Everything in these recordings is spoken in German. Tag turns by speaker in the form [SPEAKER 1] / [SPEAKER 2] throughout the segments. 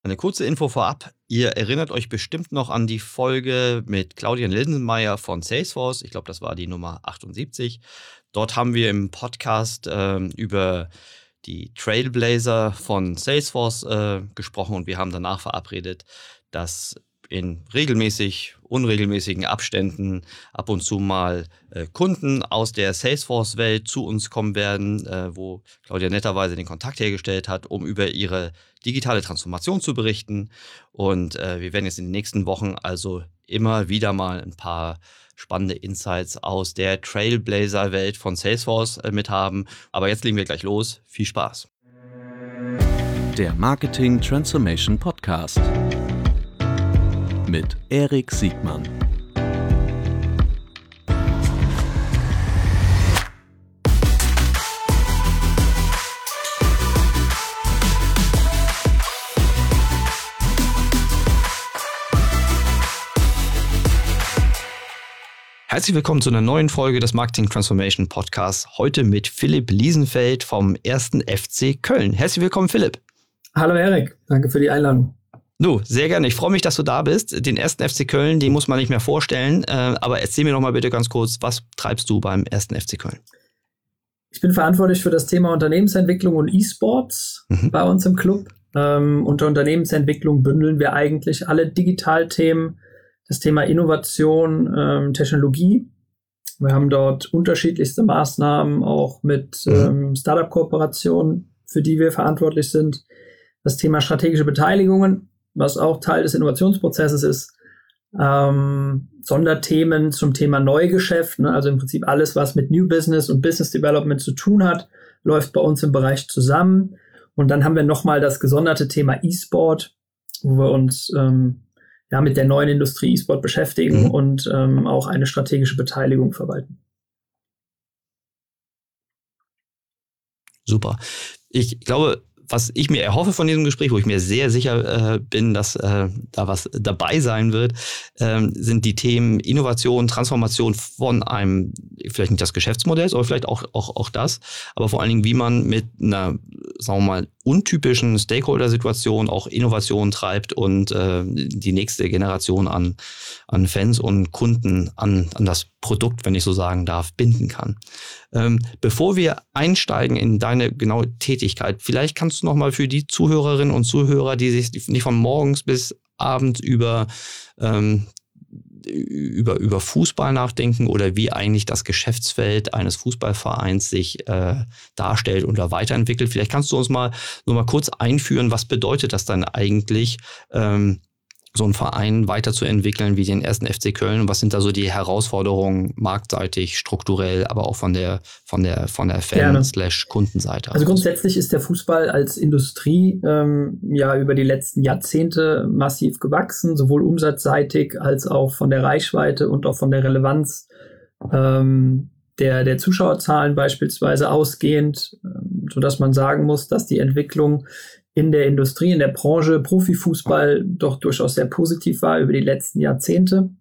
[SPEAKER 1] Eine kurze Info vorab. Ihr erinnert euch bestimmt noch an die Folge mit Claudian Linsenmeier von Salesforce. Ich glaube, das war die Nummer 78. Dort haben wir im Podcast über die Trailblazer von Salesforce gesprochen und wir haben danach verabredet, dass in unregelmäßigen Abständen ab und zu mal Kunden aus der Salesforce-Welt zu uns kommen werden, wo Claudia netterweise den Kontakt hergestellt hat, um über ihre digitale Transformation zu berichten. Und wir werden jetzt in den nächsten Wochen also immer wieder mal ein paar spannende Insights aus der Trailblazer-Welt von Salesforce mit haben. Aber jetzt legen wir gleich los. Viel Spaß.
[SPEAKER 2] Der Marketing Transformation Podcast mit Erik Siegmann.
[SPEAKER 1] Herzlich willkommen zu einer neuen Folge des Marketing Transformation Podcasts. Heute mit Philipp Liesenfeld vom 1. FC Köln. Herzlich willkommen, Philipp.
[SPEAKER 3] Hallo Erik, danke für die Einladung.
[SPEAKER 1] Du, sehr gerne. Ich freue mich, dass du da bist. Den 1. FC Köln, den muss man nicht mehr vorstellen. Aber erzähl mir noch mal bitte ganz kurz, was treibst du beim 1. FC Köln?
[SPEAKER 3] Ich bin verantwortlich für das Thema Unternehmensentwicklung und E-Sports bei uns im Club. Unter Unternehmensentwicklung bündeln wir eigentlich alle Digitalthemen, das Thema Innovation, Technologie. Wir haben dort unterschiedlichste Maßnahmen, auch mit Startup-Kooperationen, für die wir verantwortlich sind. Das Thema strategische Beteiligungen, was auch Teil des Innovationsprozesses ist. Sonderthemen zum Thema Neugeschäft, ne? Also im Prinzip alles, was mit New Business und Business Development zu tun hat, läuft bei uns im Bereich zusammen. Und dann haben wir nochmal das gesonderte Thema E-Sport, wo wir uns mit der neuen Industrie E-Sport beschäftigen und auch eine strategische Beteiligung verwalten.
[SPEAKER 1] Super. Ich glaube, was ich mir erhoffe von diesem Gespräch, wo ich mir sehr sicher bin, dass da was dabei sein wird, sind die Themen Innovation, Transformation von einem, vielleicht nicht das Geschäftsmodell, aber vielleicht auch das, aber vor allen Dingen, wie man mit einer, sagen wir mal, untypischen Stakeholder-Situation auch Innovation treibt und die nächste Generation an Fans und Kunden an das Produkt, wenn ich so sagen darf, binden kann. Bevor wir einsteigen in deine genaue Tätigkeit, vielleicht kannst du noch mal für die Zuhörerinnen und Zuhörer, die sich nicht von morgens bis abends über Fußball nachdenken oder wie eigentlich das Geschäftsfeld eines Fußballvereins sich darstellt oder weiterentwickelt. Vielleicht kannst du uns nur mal kurz einführen, was bedeutet das dann eigentlich, so einen Verein weiterzuentwickeln wie den 1. FC Köln und was sind da so die Herausforderungen marktseitig, strukturell, aber auch von der Fan/Kundenseite?
[SPEAKER 3] Also grundsätzlich ist der Fußball als Industrie über die letzten Jahrzehnte massiv gewachsen, sowohl umsatzseitig als auch von der Reichweite und auch von der Relevanz der Zuschauerzahlen beispielsweise ausgehend, sodass man sagen muss, dass die Entwicklung in der Industrie, in der Branche Profifußball doch durchaus sehr positiv war über die letzten Jahrzehnte.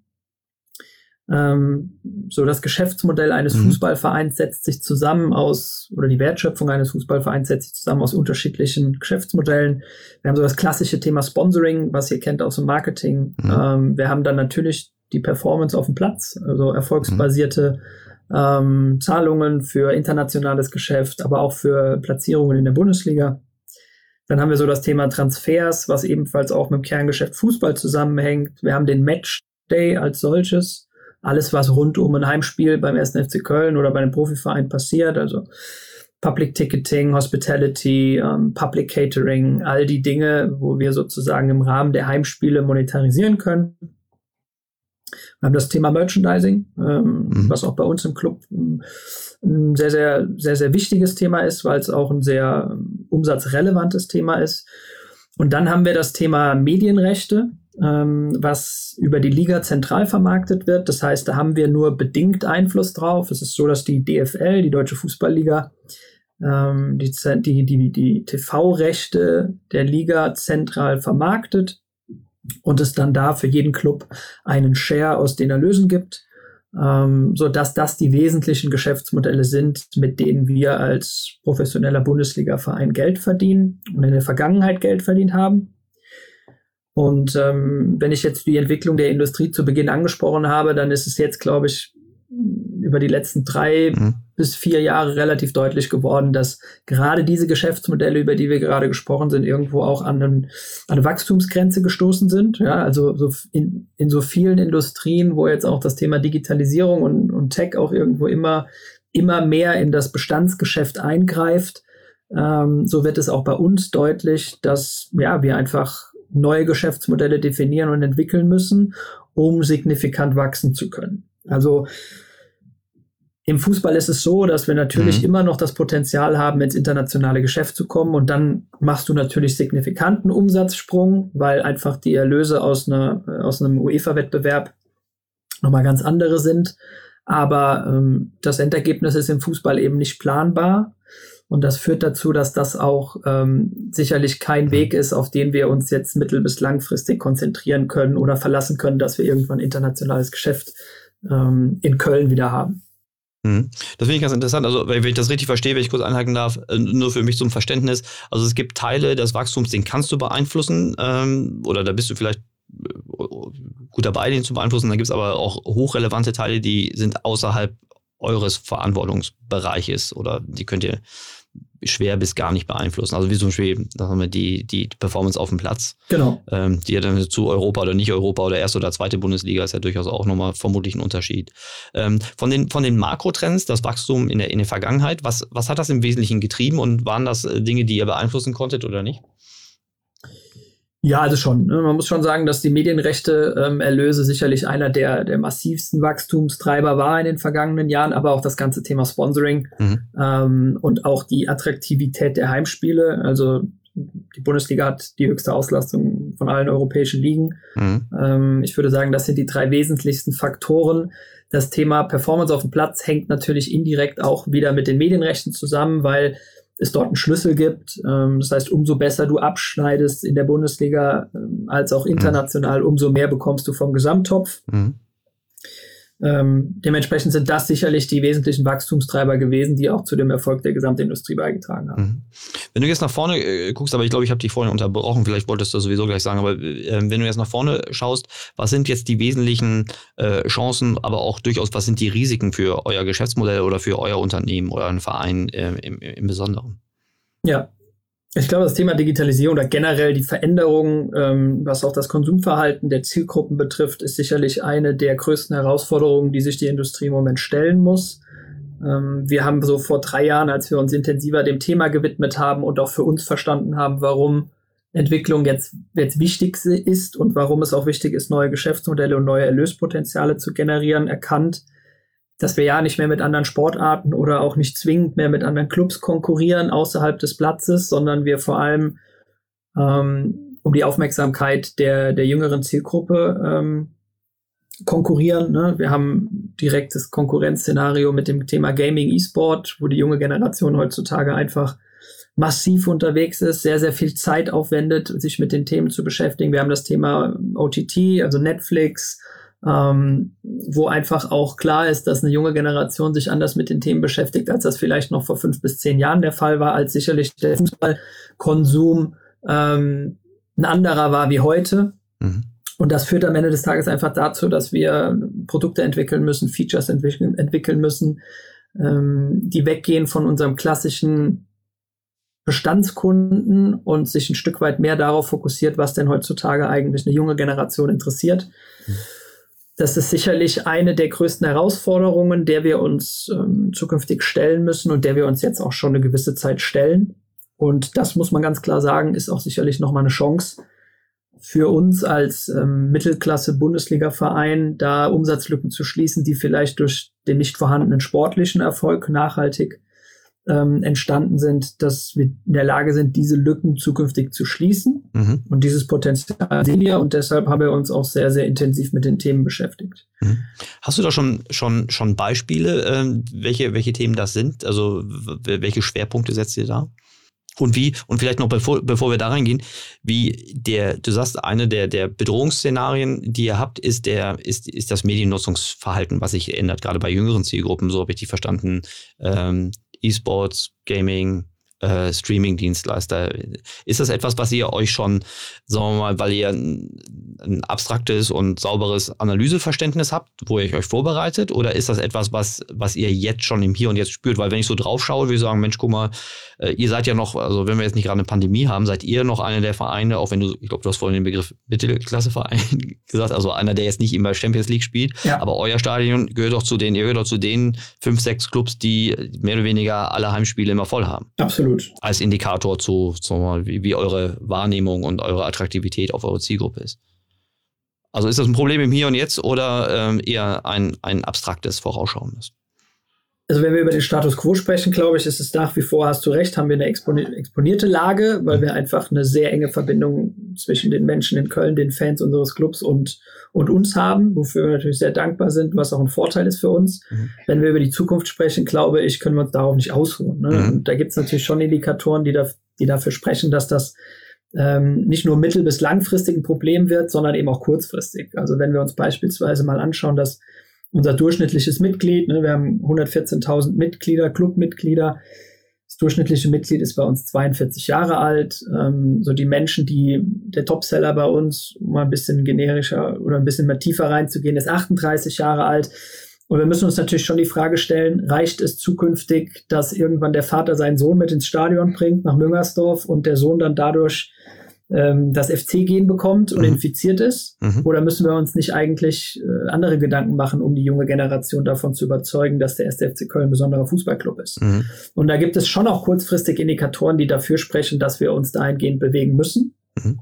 [SPEAKER 3] So das Geschäftsmodell eines Fußballvereins setzt sich zusammen die Wertschöpfung eines Fußballvereins setzt sich zusammen aus unterschiedlichen Geschäftsmodellen. Wir haben so das klassische Thema Sponsoring, was ihr kennt aus dem Marketing. Wir haben dann natürlich die Performance auf dem Platz, also erfolgsbasierte Zahlungen für internationales Geschäft, aber auch für Platzierungen in der Bundesliga. Dann haben wir so das Thema Transfers, was ebenfalls auch mit dem Kerngeschäft Fußball zusammenhängt. Wir haben den Matchday als solches. Alles, was rund um ein Heimspiel beim 1. FC Köln oder bei einem Profiverein passiert, also Public Ticketing, Hospitality, Public Catering, all die Dinge, wo wir sozusagen im Rahmen der Heimspiele monetarisieren können. Wir haben das Thema Merchandising, was auch bei uns im Club ein sehr, sehr, sehr, sehr wichtiges Thema ist, weil es auch ein sehr umsatzrelevantes Thema ist. Und dann haben wir das Thema Medienrechte, was über die Liga zentral vermarktet wird. Das heißt, da haben wir nur bedingt Einfluss drauf. Es ist so, dass die DFL, die Deutsche Fußballliga, die TV-Rechte der Liga zentral vermarktet und es dann da für jeden Club einen Share aus den Erlösen gibt, so dass das die wesentlichen Geschäftsmodelle sind, mit denen wir als professioneller Bundesliga-Verein Geld verdienen und in der Vergangenheit Geld verdient haben. Und wenn ich jetzt die Entwicklung der Industrie zu Beginn angesprochen habe, dann ist es jetzt, glaube ich, über die letzten 3 bis 4 Jahre relativ deutlich geworden, dass gerade diese Geschäftsmodelle, über die wir gerade gesprochen sind, irgendwo auch an eine Wachstumsgrenze gestoßen sind. Ja, also so in so vielen Industrien, wo jetzt auch das Thema Digitalisierung und Tech auch irgendwo immer mehr in das Bestandsgeschäft eingreift, so wird es auch bei uns deutlich, dass wir einfach neue Geschäftsmodelle definieren und entwickeln müssen, um signifikant wachsen zu können. Also im Fußball ist es so, dass wir natürlich immer noch das Potenzial haben, ins internationale Geschäft zu kommen, und dann machst du natürlich signifikanten Umsatzsprung, weil einfach die Erlöse aus einem UEFA-Wettbewerb nochmal ganz andere sind. Aber das Endergebnis ist im Fußball eben nicht planbar, und das führt dazu, dass das auch sicherlich kein Weg ist, auf den wir uns jetzt mittel- bis langfristig konzentrieren können oder verlassen können, dass wir irgendwann internationales Geschäft in Köln wieder haben.
[SPEAKER 1] Das finde ich ganz interessant. Also, wenn ich das richtig verstehe, wenn ich kurz einhaken darf, nur für mich zum Verständnis. Also, es gibt Teile des Wachstums, den kannst du beeinflussen, oder da bist du vielleicht gut dabei, den zu beeinflussen. Dann gibt es aber auch hochrelevante Teile, die sind außerhalb eures Verantwortungsbereiches, oder die könnt ihr schwer bis gar nicht beeinflussen. Also wie zum Beispiel, sagen wir, die Performance auf dem Platz.
[SPEAKER 3] Genau.
[SPEAKER 1] Die ja dann zu Europa oder nicht Europa oder erste oder zweite Bundesliga ist ja durchaus auch nochmal vermutlich ein Unterschied. Von den Makrotrends, das Wachstum in der Vergangenheit, was hat das im Wesentlichen getrieben, und waren das Dinge, die ihr beeinflussen konntet oder nicht?
[SPEAKER 3] Ja, also schon. Man muss schon sagen, dass die Medienrechte-Erlöse sicherlich einer der massivsten Wachstumstreiber war in den vergangenen Jahren, aber auch das ganze Thema Sponsoring und auch die Attraktivität der Heimspiele. Also die Bundesliga hat die höchste Auslastung von allen europäischen Ligen. Ich würde sagen, das sind die 3 wesentlichsten Faktoren. Das Thema Performance auf dem Platz hängt natürlich indirekt auch wieder mit den Medienrechten zusammen, weil es dort einen Schlüssel gibt. Das heißt, umso besser du abschneidest in der Bundesliga als auch international, umso mehr bekommst du vom Gesamttopf. Dementsprechend sind das sicherlich die wesentlichen Wachstumstreiber gewesen, die auch zu dem Erfolg der Gesamtindustrie beigetragen haben.
[SPEAKER 1] Wenn du jetzt nach vorne guckst, aber ich glaube, ich habe dich vorhin unterbrochen, vielleicht wolltest du sowieso gleich sagen, aber wenn du jetzt nach vorne schaust, was sind jetzt die wesentlichen Chancen, aber auch durchaus, was sind die Risiken für euer Geschäftsmodell oder für euer Unternehmen oder einen Verein im Besonderen?
[SPEAKER 3] Ja, ich glaube, das Thema Digitalisierung oder generell die Veränderung, was auch das Konsumverhalten der Zielgruppen betrifft, ist sicherlich eine der größten Herausforderungen, die sich die Industrie im Moment stellen muss. Wir haben so vor 3 Jahren, als wir uns intensiver dem Thema gewidmet haben und auch für uns verstanden haben, warum Entwicklung jetzt wichtig ist und warum es auch wichtig ist, neue Geschäftsmodelle und neue Erlöspotenziale zu generieren, erkannt, dass wir ja nicht mehr mit anderen Sportarten oder auch nicht zwingend mehr mit anderen Clubs konkurrieren außerhalb des Platzes, sondern wir vor allem um die Aufmerksamkeit der jüngeren Zielgruppe konkurrieren. Ne? Wir haben direktes Konkurrenzszenario mit dem Thema Gaming, E-Sport, wo die junge Generation heutzutage einfach massiv unterwegs ist, sehr, sehr viel Zeit aufwendet, sich mit den Themen zu beschäftigen. Wir haben das Thema OTT, also Netflix, wo einfach auch klar ist, dass eine junge Generation sich anders mit den Themen beschäftigt, als das vielleicht noch vor 5 bis 10 Jahren der Fall war, als sicherlich der Fußballkonsum ein anderer war wie heute. Und das führt am Ende des Tages einfach dazu, dass wir Produkte entwickeln müssen, Features entwickeln müssen, die weggehen von unserem klassischen Bestandskunden und sich ein Stück weit mehr darauf fokussiert, was denn heutzutage eigentlich eine junge Generation interessiert. Das ist sicherlich eine der größten Herausforderungen, der wir uns zukünftig stellen müssen und der wir uns jetzt auch schon eine gewisse Zeit stellen. Und das muss man ganz klar sagen, ist auch sicherlich nochmal eine Chance für uns als Mittelklasse-Bundesliga-Verein, da Umsatzlücken zu schließen, die vielleicht durch den nicht vorhandenen sportlichen Erfolg nachhaltig entstanden sind, dass wir in der Lage sind, diese Lücken zukünftig zu schließen. Und dieses Potenzial sehen wir, und deshalb haben wir uns auch sehr, sehr intensiv mit den Themen beschäftigt.
[SPEAKER 1] Hast du da schon Beispiele, welche Themen das sind? Also welche Schwerpunkte setzt ihr da? Und vielleicht noch bevor wir da reingehen, du sagst, eine der Bedrohungsszenarien, die ihr habt, ist das Mediennutzungsverhalten, was sich ändert, gerade bei jüngeren Zielgruppen, so habe ich die verstanden. E-Sports, Gaming, Streaming-Dienstleister. Ist das etwas, was ihr euch schon, sagen wir mal, weil ihr ein abstraktes und sauberes Analyseverständnis habt, wo ihr euch vorbereitet? Oder ist das etwas, was ihr jetzt schon im Hier und Jetzt spürt? Weil wenn ich so drauf schaue, würde ich sagen, Mensch, guck mal, ihr seid ja noch, also wenn wir jetzt nicht gerade eine Pandemie haben, seid ihr noch einer der Vereine, auch wenn ich glaube, du hast vorhin den Begriff Mittelklasseverein gesagt, also einer, der jetzt nicht immer Champions League spielt, aber euer Stadion gehört doch zu den 5, 6 Clubs, die mehr oder weniger alle Heimspiele immer voll haben.
[SPEAKER 3] Absolut.
[SPEAKER 1] Als Indikator zu, sagen wir mal, wie eure Wahrnehmung und eure Attraktivität auf eure Zielgruppe ist. Also ist das ein Problem im Hier und Jetzt oder eher ein abstraktes, vorausschauendes?
[SPEAKER 3] Also wenn wir über den Status Quo sprechen, glaube ich, ist es nach wie vor, hast du recht, haben wir eine exponierte Lage, weil wir einfach eine sehr enge Verbindung zwischen den Menschen in Köln, den Fans unseres Clubs und uns haben, wofür wir natürlich sehr dankbar sind, was auch ein Vorteil ist für uns. Wenn wir über die Zukunft sprechen, glaube ich, können wir uns darauf nicht ausruhen. Ne? Und da gibt es natürlich schon Indikatoren, die dafür sprechen, dass das nicht nur mittel- bis langfristig ein Problem wird, sondern eben auch kurzfristig. Also wenn wir uns beispielsweise mal anschauen, dass unser durchschnittliches Mitglied, ne, wir haben 114.000 Mitglieder, Clubmitglieder. Das durchschnittliche Mitglied ist bei uns 42 Jahre alt. So die Menschen, der Topseller bei uns, um mal ein bisschen generischer oder ein bisschen mehr tiefer reinzugehen, ist 38 Jahre alt. Und wir müssen uns natürlich schon die Frage stellen, reicht es zukünftig, dass irgendwann der Vater seinen Sohn mit ins Stadion bringt, nach Müngersdorf, und der Sohn dann dadurch das FC-Gen bekommt und infiziert ist? Oder müssen wir uns nicht eigentlich andere Gedanken machen, um die junge Generation davon zu überzeugen, dass der 1. FC Köln ein besonderer Fußballclub ist? Und da gibt es schon auch kurzfristig Indikatoren, die dafür sprechen, dass wir uns dahingehend bewegen müssen.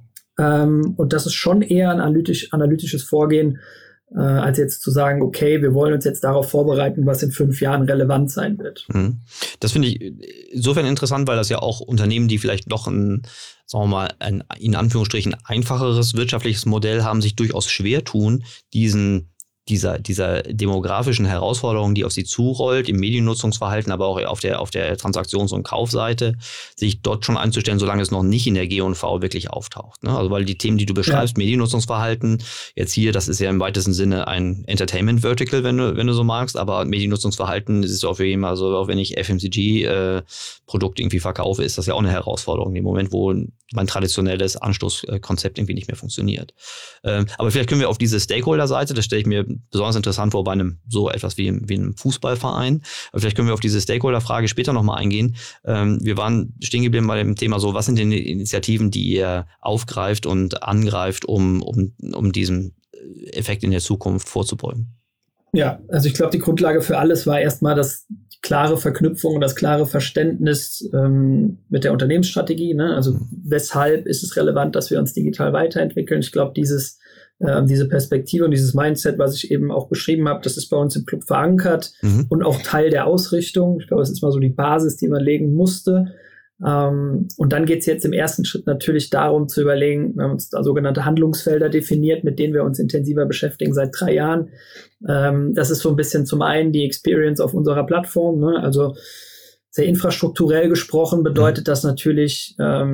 [SPEAKER 3] Und das ist schon eher ein analytisches Vorgehen, als jetzt zu sagen, okay, wir wollen uns jetzt darauf vorbereiten, was in 5 Jahren relevant sein wird.
[SPEAKER 1] Das finde ich insofern interessant, weil das ja auch Unternehmen, die vielleicht noch sagen wir mal, ein in Anführungsstrichen einfacheres wirtschaftliches Modell haben, sich durchaus schwer tun, dieser demografischen Herausforderung, die auf sie zurollt, im Mediennutzungsverhalten, aber auch auf der Transaktions- und Kaufseite, sich dort schon einzustellen, solange es noch nicht in der G&V wirklich auftaucht. Ne? Also weil die Themen, die du beschreibst, Mediennutzungsverhalten, jetzt hier, das ist ja im weitesten Sinne ein Entertainment-Vertical, wenn du so magst, aber Mediennutzungsverhalten ist auch für jeden, also auch wenn ich FMCG-Produkte irgendwie verkaufe, ist das ja auch eine Herausforderung, im Moment, wo mein traditionelles Anstoßkonzept irgendwie nicht mehr funktioniert. Aber vielleicht können wir auf diese Stakeholder-Seite, das stelle ich mir besonders interessant vor bei einem so etwas wie einem Fußballverein. Aber vielleicht können wir auf diese Stakeholder-Frage später nochmal eingehen. Wir waren stehen geblieben bei dem Thema so, was sind denn die Initiativen, die ihr aufgreift und angreift, um diesem Effekt in der Zukunft vorzubeugen?
[SPEAKER 3] Ja, also ich glaube, die Grundlage für alles war erstmal die klare Verknüpfung und das klare Verständnis mit der Unternehmensstrategie. Ne? Also weshalb ist es relevant, dass wir uns digital weiterentwickeln? Ich glaube, diese Perspektive und dieses Mindset, was ich eben auch beschrieben habe, das ist bei uns im Club verankert und auch Teil der Ausrichtung. Ich glaube, es ist mal so die Basis, die man legen musste. Und dann geht es jetzt im ersten Schritt natürlich darum zu überlegen, wir haben uns da sogenannte Handlungsfelder definiert, mit denen wir uns intensiver beschäftigen seit 3 Jahren. Das ist so ein bisschen zum einen die Experience auf unserer Plattform, ne? Also sehr infrastrukturell gesprochen bedeutet das natürlich,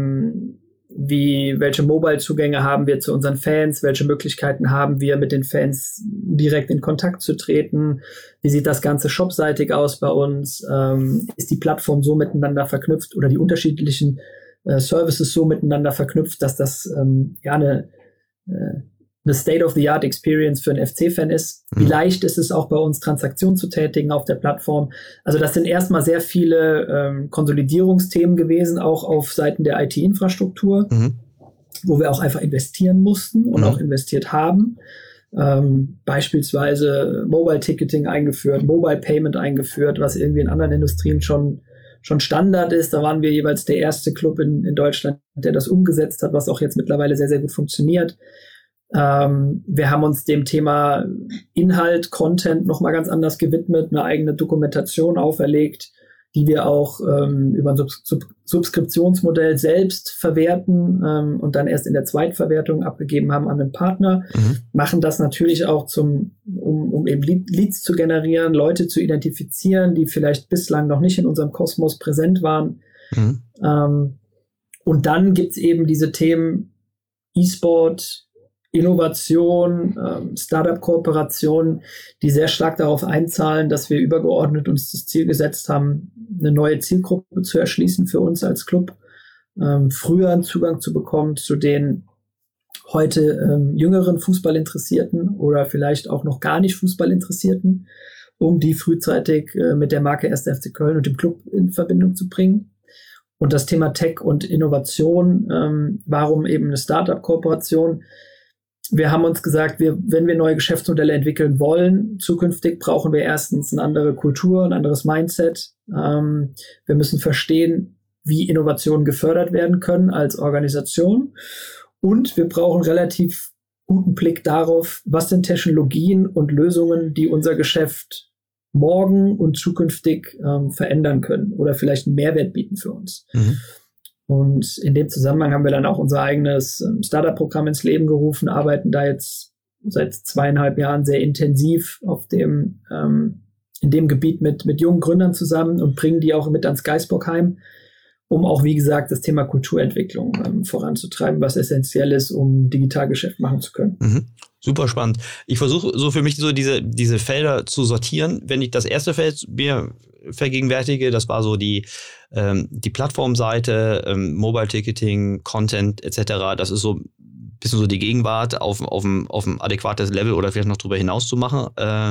[SPEAKER 3] welche Mobile-Zugänge haben wir zu unseren Fans, welche Möglichkeiten haben wir, mit den Fans direkt in Kontakt zu treten, wie sieht das Ganze shopseitig aus bei uns, ist die Plattform so miteinander verknüpft oder die unterschiedlichen Services so miteinander verknüpft, dass das eine State-of-the-Art-Experience für einen FC-Fan ist. Wie leicht ist es auch bei uns, Transaktionen zu tätigen auf der Plattform? Also das sind erstmal sehr viele Konsolidierungsthemen gewesen, auch auf Seiten der IT-Infrastruktur, wo wir auch einfach investieren mussten und auch investiert haben. Beispielsweise Mobile-Ticketing eingeführt, Mobile-Payment eingeführt, was irgendwie in anderen Industrien schon Standard ist. Da waren wir jeweils der erste Club in Deutschland, der das umgesetzt hat, was auch jetzt mittlerweile sehr, sehr gut funktioniert. Wir haben uns dem Thema Inhalt, Content nochmal ganz anders gewidmet, eine eigene Dokumentation auferlegt, die wir auch über ein Subskriptionsmodell selbst verwerten und dann erst in der Zweitverwertung abgegeben haben an einen Partner. Machen das natürlich auch um eben Leads zu generieren, Leute zu identifizieren, die vielleicht bislang noch nicht in unserem Kosmos präsent waren. Und dann gibt's eben diese Themen E-Sport, Innovation, Startup-Kooperationen, die sehr stark darauf einzahlen, dass wir übergeordnet uns das Ziel gesetzt haben, eine neue Zielgruppe zu erschließen für uns als Club, früher einen Zugang zu bekommen zu den heute jüngeren Fußballinteressierten oder vielleicht auch noch gar nicht Fußballinteressierten, um die frühzeitig mit der Marke 1. FC Köln und dem Club in Verbindung zu bringen. Und das Thema Tech und Innovation, warum eben eine Startup-Kooperation? Wir haben uns gesagt, wenn wir neue Geschäftsmodelle entwickeln wollen, zukünftig brauchen wir erstens eine andere Kultur, ein anderes Mindset. Wir müssen verstehen, wie Innovationen gefördert werden können als Organisation. Und wir brauchen relativ guten Blick darauf, was sind Technologien und Lösungen, die unser Geschäft morgen und zukünftig verändern können oder vielleicht einen Mehrwert bieten für uns. Mhm. Und in dem Zusammenhang haben wir dann auch unser eigenes Startup-Programm ins Leben gerufen, arbeiten da jetzt seit 2,5 Jahren sehr intensiv in dem Gebiet mit jungen Gründern zusammen und bringen die auch mit ans Geisbockheim, um auch, wie gesagt, das Thema Kulturentwicklung voranzutreiben, was essentiell ist, um Digitalgeschäft machen zu können.
[SPEAKER 1] Mhm. Super spannend. Ich versuche so für mich so diese Felder zu sortieren. Wenn ich das erste Feld mir vergegenwärtige, das war so die Plattformseite, Mobile Ticketing, Content etc. Das ist so ein bisschen so die Gegenwart auf ein adäquates Level oder vielleicht noch darüber hinaus zu machen.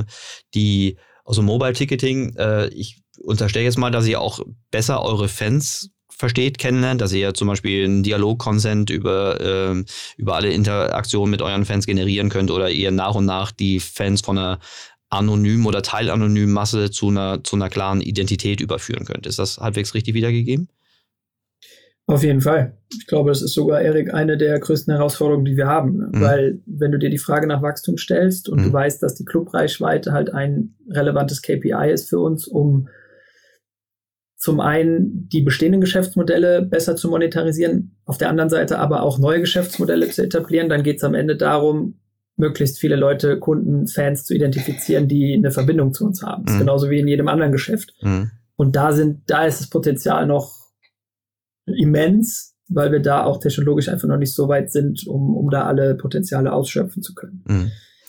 [SPEAKER 1] Also Mobile Ticketing, ich unterstelle jetzt mal, dass ihr auch besser eure Fans versteht, kennenlernt, dass ihr ja zum Beispiel einen Dialog-Consent über alle Interaktionen mit euren Fans generieren könnt oder ihr nach und nach die Fans von einer anonymen oder teilanonymen Masse zu einer klaren Identität überführen könnt. Ist das halbwegs richtig wiedergegeben?
[SPEAKER 3] Auf jeden Fall. Ich glaube, das ist sogar, Erik, eine der größten Herausforderungen, die wir haben. Ne? Weil wenn du dir die Frage nach Wachstum stellst und du weißt, dass die Clubreichweite halt ein relevantes KPI ist für uns, um zum einen die bestehenden Geschäftsmodelle besser zu monetarisieren, auf der anderen Seite aber auch neue Geschäftsmodelle zu etablieren, dann geht es am Ende darum, möglichst viele Leute, Kunden, Fans zu identifizieren, die eine Verbindung zu uns haben. Das ist genauso wie in jedem anderen Geschäft. Und da ist das Potenzial noch immens, weil wir da auch technologisch einfach noch nicht so weit sind, um da alle Potenziale ausschöpfen zu können.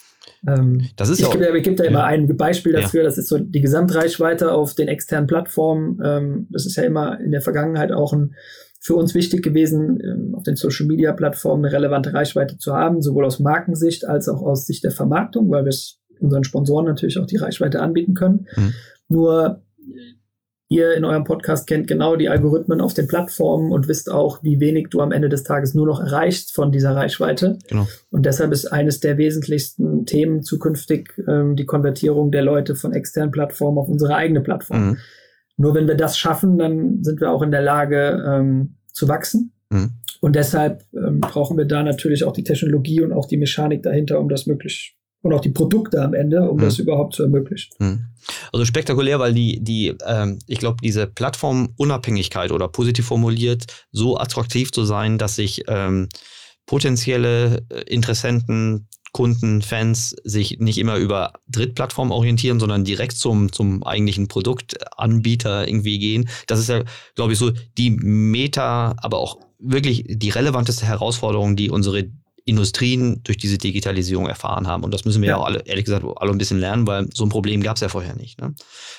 [SPEAKER 1] Das ist
[SPEAKER 3] ich gebe da immer ein Beispiel dafür, das ist so die Gesamtreichweite auf den externen Plattformen. Das ist ja immer in der Vergangenheit auch für uns wichtig gewesen, auf den Social-Media-Plattformen eine relevante Reichweite zu haben, sowohl aus Markensicht als auch aus Sicht der Vermarktung, weil wir es unseren Sponsoren natürlich auch die Reichweite anbieten können. Nur ihr in eurem Podcast kennt genau die Algorithmen auf den Plattformen und wisst auch, wie wenig du am Ende des Tages nur noch erreichst von dieser Reichweite. Genau. Und deshalb ist eines der wesentlichsten Themen zukünftig die Konvertierung der Leute von externen Plattformen auf unsere eigene Plattform. Nur wenn wir das schaffen, dann sind wir auch in der Lage zu wachsen. Und deshalb brauchen wir da natürlich auch die Technologie und auch die Mechanik dahinter, um das möglich und auch die Produkte am Ende, um das überhaupt zu ermöglichen.
[SPEAKER 1] Also spektakulär, weil ich glaube, diese Plattformunabhängigkeit oder positiv formuliert, so attraktiv zu sein, dass sich potenzielle Interessenten, Kunden, Fans sich nicht immer über Drittplattformen orientieren, sondern direkt zum eigentlichen Produktanbieter irgendwie gehen. Das ist ja, glaube ich, so die aber auch wirklich die relevanteste Herausforderung, die unsere Industrien durch diese Digitalisierung erfahren haben. Und das müssen wir ja auch alle, ehrlich gesagt, alle ein bisschen lernen, weil so ein Problem gab es ja vorher nicht. Ne?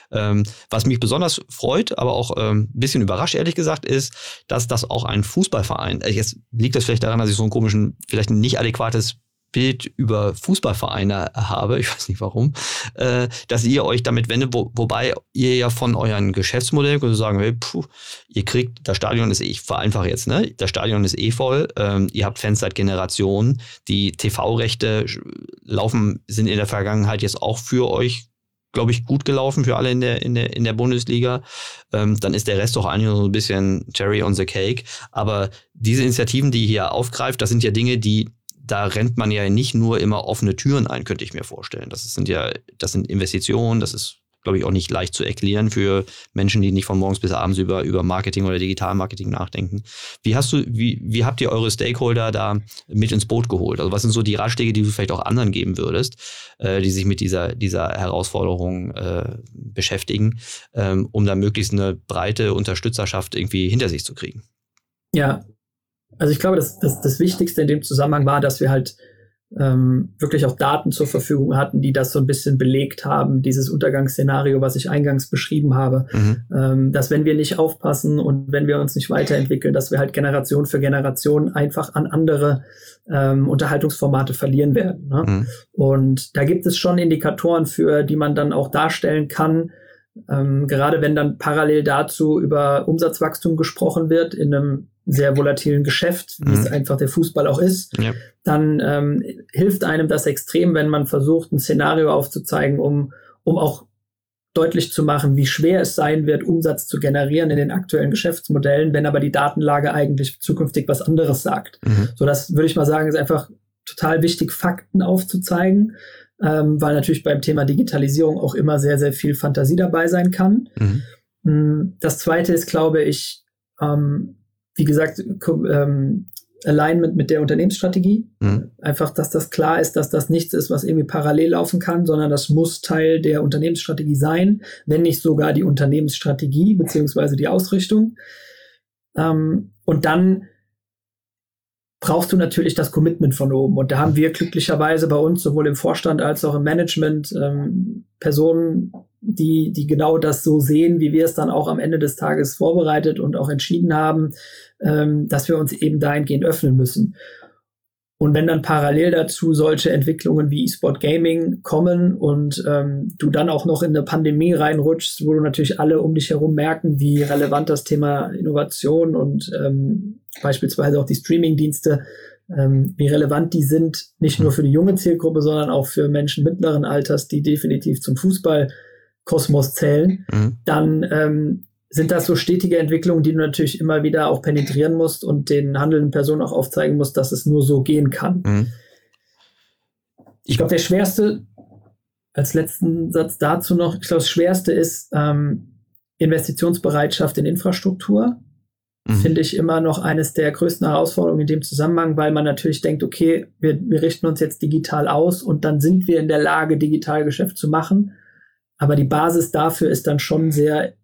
[SPEAKER 1] Was mich besonders freut, aber auch ein bisschen überrascht, ehrlich gesagt, ist, dass das auch ein Fußballverein, jetzt liegt das vielleicht daran, dass ich so ein komischen, vielleicht ein nicht adäquates Bild über Fußballvereine habe, ich weiß nicht warum, dass ihr euch damit wendet, wobei ihr ja von euren Geschäftsmodellen könnt ihr sagen, hey, ihr kriegt, das Stadion ist ich vereinfache jetzt, ne? Das Stadion ist voll, ihr habt Fans seit Generationen, die TV-Rechte sind in der Vergangenheit jetzt auch für euch, glaube ich, gut gelaufen für alle in der Bundesliga. Dann ist der Rest doch eigentlich so ein bisschen Cherry on the Cake. Aber diese Initiativen, die ihr hier aufgreift, das sind ja Dinge, da rennt man ja nicht nur immer offene Türen ein, könnte ich mir vorstellen. Das sind Investitionen, das ist, glaube ich, auch nicht leicht zu erklären für Menschen, die nicht von morgens bis abends über Marketing oder Digitalmarketing nachdenken. Wie habt ihr eure Stakeholder da mit ins Boot geholt? Also was sind so die Ratschläge, die du vielleicht auch anderen geben würdest, die sich mit dieser Herausforderung beschäftigen, um da möglichst eine breite Unterstützerschaft irgendwie hinter sich zu kriegen?
[SPEAKER 3] Ja, also ich glaube, das Wichtigste in dem Zusammenhang war, dass wir halt wirklich auch Daten zur Verfügung hatten, die das so ein bisschen belegt haben, dieses Untergangsszenario, was ich eingangs beschrieben habe, dass wenn wir nicht aufpassen und wenn wir uns nicht weiterentwickeln, dass wir halt Generation für Generation einfach an andere Unterhaltungsformate verlieren werden. Ne? Und da gibt es schon Indikatoren für, die man dann auch darstellen kann, gerade wenn dann parallel dazu über Umsatzwachstum gesprochen wird in einem sehr volatilen Geschäft, wie es einfach der Fußball auch ist, dann hilft einem das extrem, wenn man versucht, ein Szenario aufzuzeigen, um auch deutlich zu machen, wie schwer es sein wird, Umsatz zu generieren in den aktuellen Geschäftsmodellen, wenn aber die Datenlage eigentlich zukünftig was anderes sagt. So, das würde ich mal sagen, ist einfach total wichtig, Fakten aufzuzeigen, weil natürlich beim Thema Digitalisierung auch immer sehr, sehr viel Fantasie dabei sein kann. Das Zweite ist, glaube ich, wie gesagt, Alignment mit der Unternehmensstrategie. Einfach, dass das klar ist, dass das nichts ist, was irgendwie parallel laufen kann, sondern das muss Teil der Unternehmensstrategie sein, wenn nicht sogar die Unternehmensstrategie beziehungsweise die Ausrichtung. Und dann brauchst du natürlich das Commitment von oben. Und da haben wir glücklicherweise bei uns sowohl im Vorstand als auch im Management Personen, die genau das so sehen, wie wir es dann auch am Ende des Tages vorbereitet und auch entschieden haben, dass wir uns eben dahingehend öffnen müssen. Und wenn dann parallel dazu solche Entwicklungen wie E-Sport Gaming kommen und du dann auch noch in eine Pandemie reinrutschst, wo du natürlich alle um dich herum merken, wie relevant das Thema Innovation und beispielsweise auch die Streaming-Dienste, wie relevant die sind, nicht nur für die junge Zielgruppe, sondern auch für Menschen mittleren Alters, die definitiv zum Fußballkosmos zählen, dann sind das so stetige Entwicklungen, die du natürlich immer wieder auch penetrieren musst und den handelnden Personen auch aufzeigen musst, dass es nur so gehen kann. Ich glaube, der schwerste, als letzten Satz dazu noch, ich glaube, das schwerste ist Investitionsbereitschaft in Infrastruktur. Finde ich immer noch eines der größten Herausforderungen in dem Zusammenhang, weil man natürlich denkt, okay, wir richten uns jetzt digital aus und dann sind wir in der Lage, Digitalgeschäft zu machen. Aber die Basis dafür ist dann schon sehr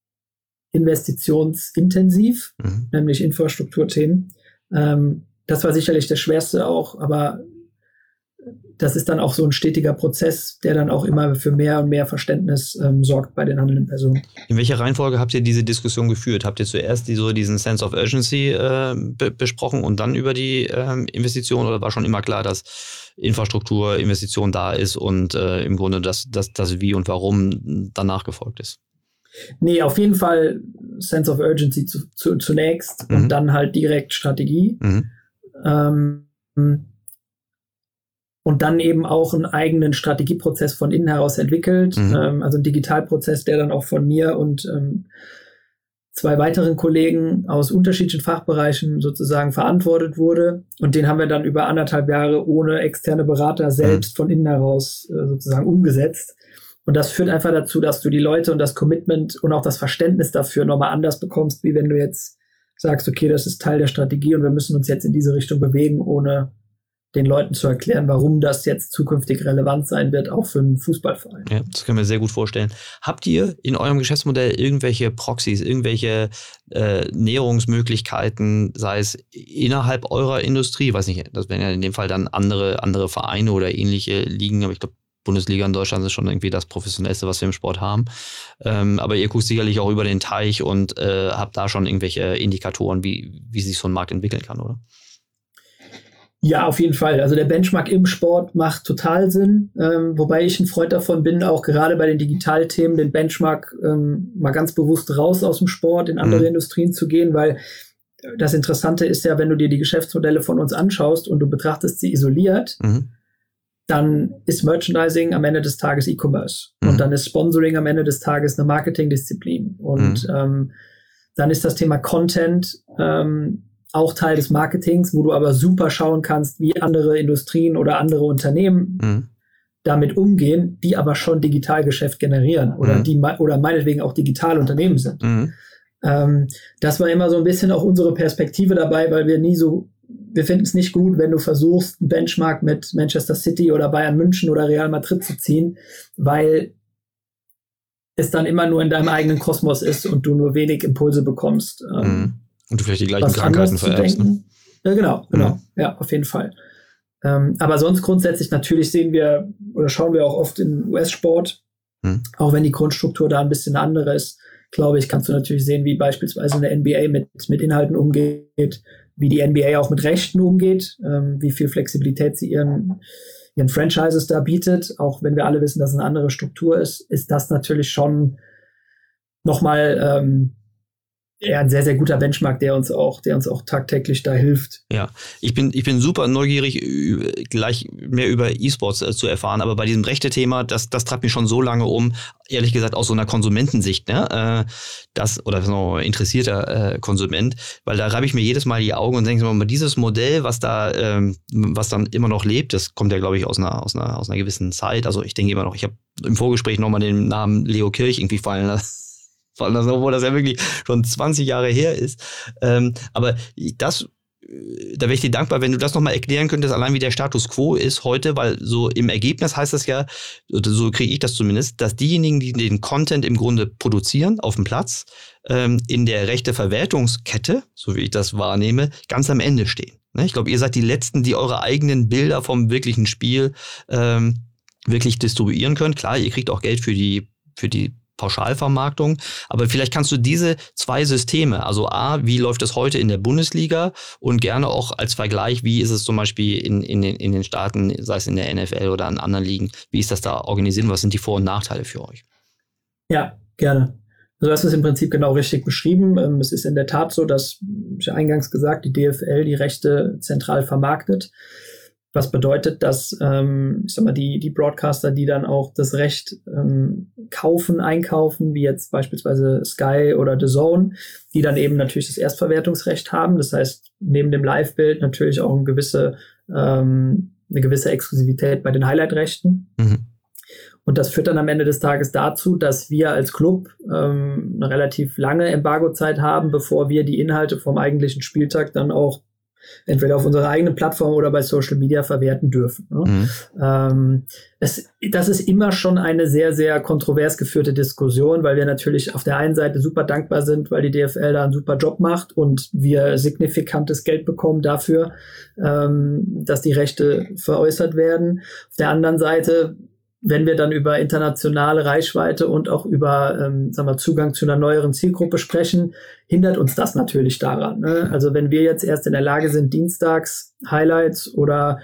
[SPEAKER 3] investitionsintensiv, nämlich Infrastrukturthemen. Das war sicherlich das Schwerste auch, aber das ist dann auch so ein stetiger Prozess, der dann auch immer für mehr und mehr Verständnis sorgt bei den handelnden Personen.
[SPEAKER 1] In welcher Reihenfolge habt ihr diese Diskussion geführt? Habt ihr zuerst diesen Sense of Urgency besprochen und dann über die Investition, oder war schon immer klar, dass Infrastrukturinvestition da ist und im Grunde das Wie und Warum danach gefolgt ist?
[SPEAKER 3] Nee, auf jeden Fall Sense of Urgency zunächst und dann halt direkt Strategie. Und dann eben auch einen eigenen Strategieprozess von innen heraus entwickelt. Also ein Digitalprozess, der dann auch von mir und 2 weiteren Kollegen aus unterschiedlichen Fachbereichen sozusagen verantwortet wurde. Und den haben wir dann über 1,5 Jahre ohne externe Berater selbst von innen heraus sozusagen umgesetzt. Und das führt einfach dazu, dass du die Leute und das Commitment und auch das Verständnis dafür nochmal anders bekommst, wie wenn du jetzt sagst, okay, das ist Teil der Strategie und wir müssen uns jetzt in diese Richtung bewegen, ohne den Leuten zu erklären, warum das jetzt zukünftig relevant sein wird, auch für einen Fußballverein.
[SPEAKER 1] Ja, das können wir sehr gut vorstellen. Habt ihr in eurem Geschäftsmodell irgendwelche Proxys, irgendwelche Näherungsmöglichkeiten, sei es innerhalb eurer Industrie, weiß nicht, das wären ja in dem Fall dann andere Vereine oder ähnliche Ligen, aber ich glaube, Bundesliga in Deutschland ist schon irgendwie das Professionellste, was wir im Sport haben. Aber ihr guckt sicherlich auch über den Teich und habt da schon irgendwelche Indikatoren, wie sich so ein Markt entwickeln kann, oder?
[SPEAKER 3] Ja, auf jeden Fall. Also der Benchmark im Sport macht total Sinn, wobei ich ein Freund davon bin, auch gerade bei den Digitalthemen den Benchmark mal ganz bewusst raus aus dem Sport in andere Industrien zu gehen, weil das Interessante ist ja, wenn du dir die Geschäftsmodelle von uns anschaust und du betrachtest sie isoliert, dann ist Merchandising am Ende des Tages E-Commerce. Und dann ist Sponsoring am Ende des Tages eine Marketingdisziplin. Und dann ist das Thema Content auch Teil des Marketings, wo du aber super schauen kannst, wie andere Industrien oder andere Unternehmen damit umgehen, die aber schon Digitalgeschäft generieren oder oder meinetwegen auch Digitalunternehmen sind. Das war immer so ein bisschen auch unsere Perspektive dabei, weil wir finden es nicht gut, wenn du versuchst, einen Benchmark mit Manchester City oder Bayern München oder Real Madrid zu ziehen, weil es dann immer nur in deinem eigenen Kosmos ist und du nur wenig Impulse bekommst.
[SPEAKER 1] Und du vielleicht die gleichen Krankheiten vererbst. Ne?
[SPEAKER 3] Ja, genau. Ja, auf jeden Fall. Aber sonst grundsätzlich natürlich sehen wir oder schauen wir auch oft in US-Sport, auch wenn die Grundstruktur da ein bisschen andere ist, glaube ich, kannst du natürlich sehen, wie beispielsweise eine NBA mit Inhalten umgeht, wie die NBA auch mit Rechten umgeht, wie viel Flexibilität sie ihren Franchises da bietet. Auch wenn wir alle wissen, dass es eine andere Struktur ist das natürlich schon nochmal ein sehr, sehr guter Benchmark, der uns auch tagtäglich da hilft.
[SPEAKER 1] Ja, ich bin super neugierig, gleich mehr über E-Sports zu erfahren, aber bei diesem Rechte-Thema, das treibt mich schon so lange um, ehrlich gesagt aus so einer Konsumentensicht, ne? Oder so ein interessierter Konsument, weil da reibe ich mir jedes Mal die Augen und denke mal, dieses Modell, was dann immer noch lebt, das kommt ja, glaube ich, aus einer gewissen Zeit. Also ich denke immer noch, ich habe im Vorgespräch nochmal den Namen Leo Kirch irgendwie fallen lassen. Obwohl das ja wirklich schon 20 Jahre her ist. Aber da wäre ich dir dankbar, wenn du das nochmal erklären könntest, allein wie der Status quo ist heute, weil so im Ergebnis heißt das ja, oder so kriege ich das zumindest, dass diejenigen, die den Content im Grunde produzieren auf dem Platz, in der Rechteverwertungskette, so wie ich das wahrnehme, ganz am Ende stehen. Ne? Ich glaube, ihr seid die Letzten, die eure eigenen Bilder vom wirklichen Spiel wirklich distribuieren können. Klar, ihr kriegt auch Geld für die Pauschalvermarktung, aber vielleicht kannst du diese zwei Systeme, also A, wie läuft es heute in der Bundesliga und gerne auch als Vergleich, wie ist es zum Beispiel in den Staaten, sei es in der NFL oder in anderen Ligen, wie ist das da organisiert, was sind die Vor- und Nachteile für euch?
[SPEAKER 3] Ja, gerne. Also du hast es im Prinzip genau richtig beschrieben. Es ist in der Tat so, dass, ich habe eingangs gesagt, die DFL die Rechte zentral vermarktet. Was bedeutet, dass die Broadcaster, die dann auch das Recht einkaufen, wie jetzt beispielsweise Sky oder The Zone, die dann eben natürlich das Erstverwertungsrecht haben. Das heißt, neben dem Live-Bild natürlich auch eine gewisse Exklusivität bei den Highlight-Rechten. Mhm. Und das führt dann am Ende des Tages dazu, dass wir als Club eine relativ lange Embargo-Zeit haben, bevor wir die Inhalte vom eigentlichen Spieltag dann auch entweder auf unserer eigenen Plattform oder bei Social Media verwerten dürfen. Ne? Mhm. Das ist immer schon eine sehr, sehr kontrovers geführte Diskussion, weil wir natürlich auf der einen Seite super dankbar sind, weil die DFL da einen super Job macht und wir signifikantes Geld bekommen dafür, dass die Rechte veräußert werden. Auf der anderen Seite, wenn wir dann über internationale Reichweite und auch über Zugang zu einer neueren Zielgruppe sprechen, hindert uns das natürlich daran. Ne? Also wenn wir jetzt erst in der Lage sind, dienstags Highlights oder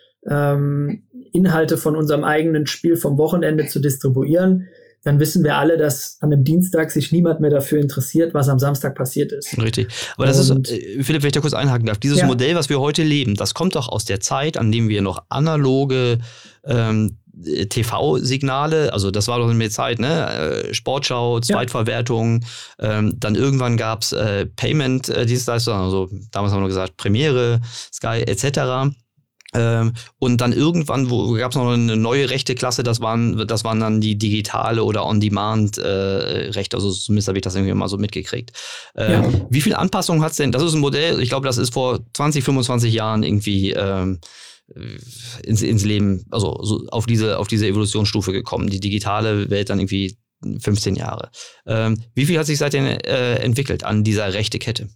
[SPEAKER 3] Inhalte von unserem eigenen Spiel vom Wochenende zu distribuieren, dann wissen wir alle, dass an einem Dienstag sich niemand mehr dafür interessiert, was am Samstag passiert ist.
[SPEAKER 1] Richtig. Aber das ist, Philipp, wenn ich da kurz einhaken darf, dieses Modell, was wir heute leben, das kommt doch aus der Zeit, an dem wir noch analoge TV-Signale, also das war doch in der Zeit, ne? Sportschau, Zweitverwertung, dann irgendwann gab es Payment-Dienstleister, also damals haben wir gesagt Premiere, Sky etc. Und dann irgendwann gab es noch eine neue Rechteklasse, das waren dann die digitale oder On-Demand-Rechte, also zumindest habe ich das irgendwie mal so mitgekriegt. Wie viel Anpassung hat es denn? Das ist ein Modell, ich glaube, das ist vor 20, 25 Jahren irgendwie ins Leben, also so auf diese Evolutionsstufe gekommen. Die digitale Welt dann irgendwie 15 Jahre. Wie viel hat sich seitdem entwickelt an dieser Rechtekette?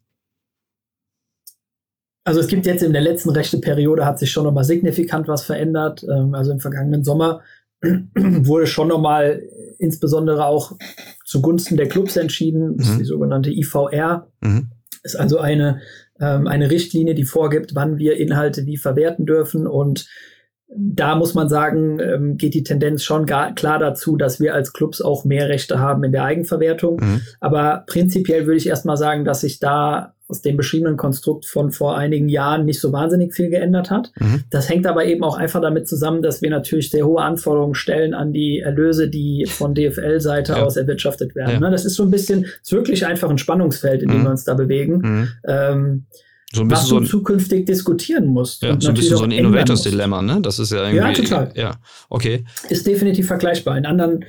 [SPEAKER 3] Also es gibt jetzt in der letzten Rechteperiode hat sich schon nochmal signifikant was verändert. Also im vergangenen Sommer wurde schon nochmal insbesondere auch zugunsten der Clubs entschieden. Das ist die sogenannte IVR. Ist also eine Richtlinie, die vorgibt, wann wir Inhalte wie verwerten dürfen. Und da muss man sagen, geht die Tendenz schon klar dazu, dass wir als Clubs auch mehr Rechte haben in der Eigenverwertung. Aber prinzipiell würde ich erstmal sagen, dass sich da aus dem beschriebenen Konstrukt von vor einigen Jahren nicht so wahnsinnig viel geändert hat. Das hängt aber eben auch einfach damit zusammen, dass wir natürlich sehr hohe Anforderungen stellen an die Erlöse, die von DFL-Seite aus erwirtschaftet werden. Ja. Das ist so ein bisschen, ist wirklich einfach ein Spannungsfeld, in dem wir uns da bewegen. So ein was du zukünftig diskutieren musst.
[SPEAKER 1] Ja, und so ein bisschen so ein Innovators-Dilemma, ne? Das ist ja irgendwie...
[SPEAKER 3] Ja, total.
[SPEAKER 1] Ja, okay.
[SPEAKER 3] Ist definitiv vergleichbar. In anderen,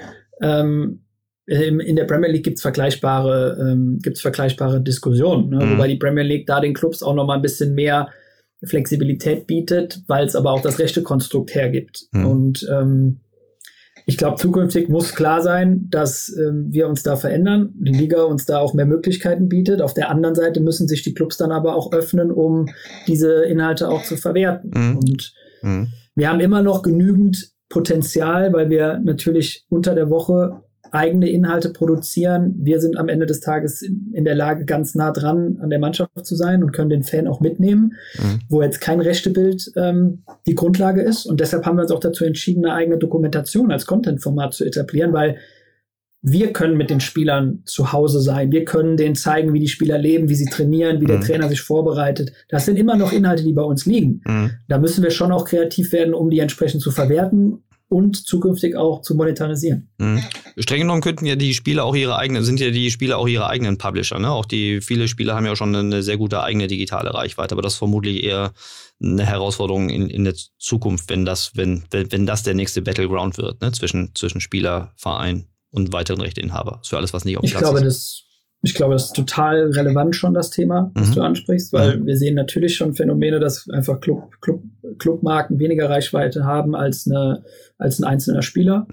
[SPEAKER 3] in der Premier League gibt's vergleichbare Diskussionen, ne? Wobei die Premier League da den Clubs auch noch mal ein bisschen mehr Flexibilität bietet, weil es aber auch das Rechtekonstrukt hergibt. Und ich glaube, zukünftig muss klar sein, dass wir uns da verändern, die Liga uns da auch mehr Möglichkeiten bietet. Auf der anderen Seite müssen sich die Clubs dann aber auch öffnen, um diese Inhalte auch zu verwerten. Und Wir haben immer noch genügend Potenzial, weil wir natürlich unter der Woche eigene Inhalte produzieren. Wir sind am Ende des Tages in der Lage, ganz nah dran an der Mannschaft zu sein und können den Fan auch mitnehmen, wo jetzt kein Rechtebild die Grundlage ist. Und deshalb haben wir uns auch dazu entschieden, eine eigene Dokumentation als Content-Format zu etablieren, weil wir können mit den Spielern zu Hause sein. Wir können denen zeigen, wie die Spieler leben, wie sie trainieren, wie der Trainer sich vorbereitet. Das sind immer noch Inhalte, die bei uns liegen. Da müssen wir schon auch kreativ werden, um die entsprechend zu verwerten und zukünftig auch zu monetarisieren.
[SPEAKER 1] Streng genommen könnten ja die Spieler auch ihre eigenen Publisher, ne? Auch viele Spieler haben ja schon eine sehr gute eigene digitale Reichweite, aber das ist vermutlich eher eine Herausforderung in der Zukunft, wenn das der nächste Battleground wird, ne? Zwischen Spieler, Verein und weiteren Rechteinhaber. Für alles, was nicht auf Platz ist.
[SPEAKER 3] Ich glaube, das ist total relevant schon, das Thema, das du ansprichst, weil wir sehen natürlich schon Phänomene, dass einfach Clubmarken weniger Reichweite haben als ein einzelner Spieler.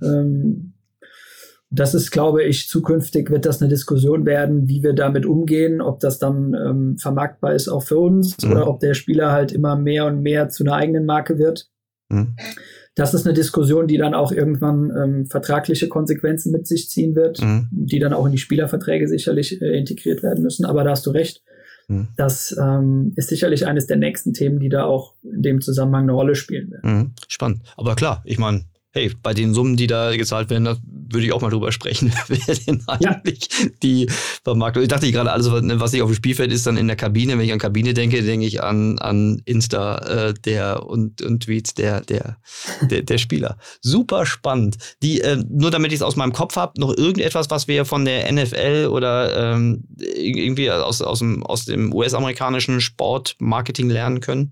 [SPEAKER 3] Das ist, glaube ich, zukünftig wird das eine Diskussion werden, wie wir damit umgehen, ob das dann vermarktbar ist auch für uns oder ob der Spieler halt immer mehr und mehr zu einer eigenen Marke wird. Das ist eine Diskussion, die dann auch irgendwann vertragliche Konsequenzen mit sich ziehen wird, die dann auch in die Spielerverträge sicherlich integriert werden müssen. Aber da hast du recht. Das ist sicherlich eines der nächsten Themen, die da auch in dem Zusammenhang eine Rolle spielen werden.
[SPEAKER 1] Spannend. Aber klar, ich meine, hey, bei den Summen, die da gezahlt werden, da würde ich auch mal drüber sprechen, wer denn eigentlich die Vermarktung. Ich dachte gerade, alles, was nicht auf dem Spielfeld ist, dann in der Kabine. Wenn ich an Kabine denke ich an Insta und Tweets der Spieler. Super spannend. Nur damit ich es aus meinem Kopf habe, noch irgendetwas, was wir von der NFL oder irgendwie aus dem US-amerikanischen Sportmarketing lernen können?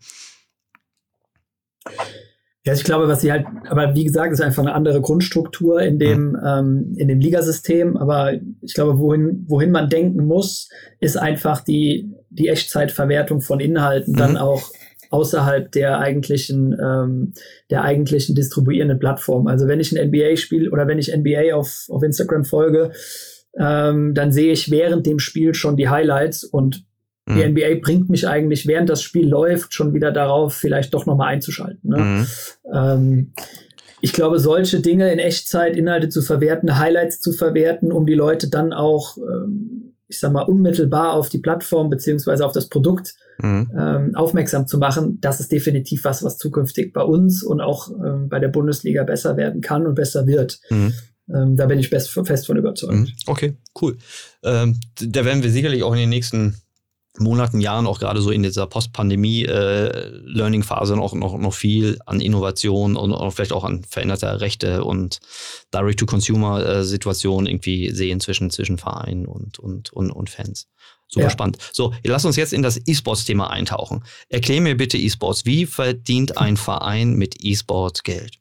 [SPEAKER 3] Ja, ich glaube, aber wie gesagt, ist einfach eine andere Grundstruktur in dem Ligasystem. Aber ich glaube, wohin man denken muss, ist einfach die Echtzeitverwertung von Inhalten dann auch außerhalb der eigentlichen distribuierenden Plattform. Also wenn ich ein NBA-Spiel oder wenn ich NBA auf Instagram folge, dann sehe ich während dem Spiel schon die Highlights und die NBA bringt mich eigentlich, während das Spiel läuft, schon wieder darauf, vielleicht doch nochmal einzuschalten. Ne? Ich glaube, solche Dinge in Echtzeit, Inhalte zu verwerten, Highlights zu verwerten, um die Leute dann auch, unmittelbar auf die Plattform beziehungsweise auf das Produkt aufmerksam zu machen, das ist definitiv was zukünftig bei uns und auch bei der Bundesliga besser werden kann und besser wird. Da bin ich fest von überzeugt.
[SPEAKER 1] Okay, cool. Da werden wir sicherlich auch in den nächsten Monaten, Jahren, auch gerade so in dieser Post-Pandemie-Learning-Phase noch viel an Innovation und auch vielleicht auch an veränderter Rechte und Direct-to-Consumer-Situationen irgendwie sehen zwischen Vereinen und Fans. Super spannend. So, lass uns jetzt in das E-Sports-Thema eintauchen. Erklär mir bitte E-Sports. Wie verdient ein Verein mit E-Sports Geld?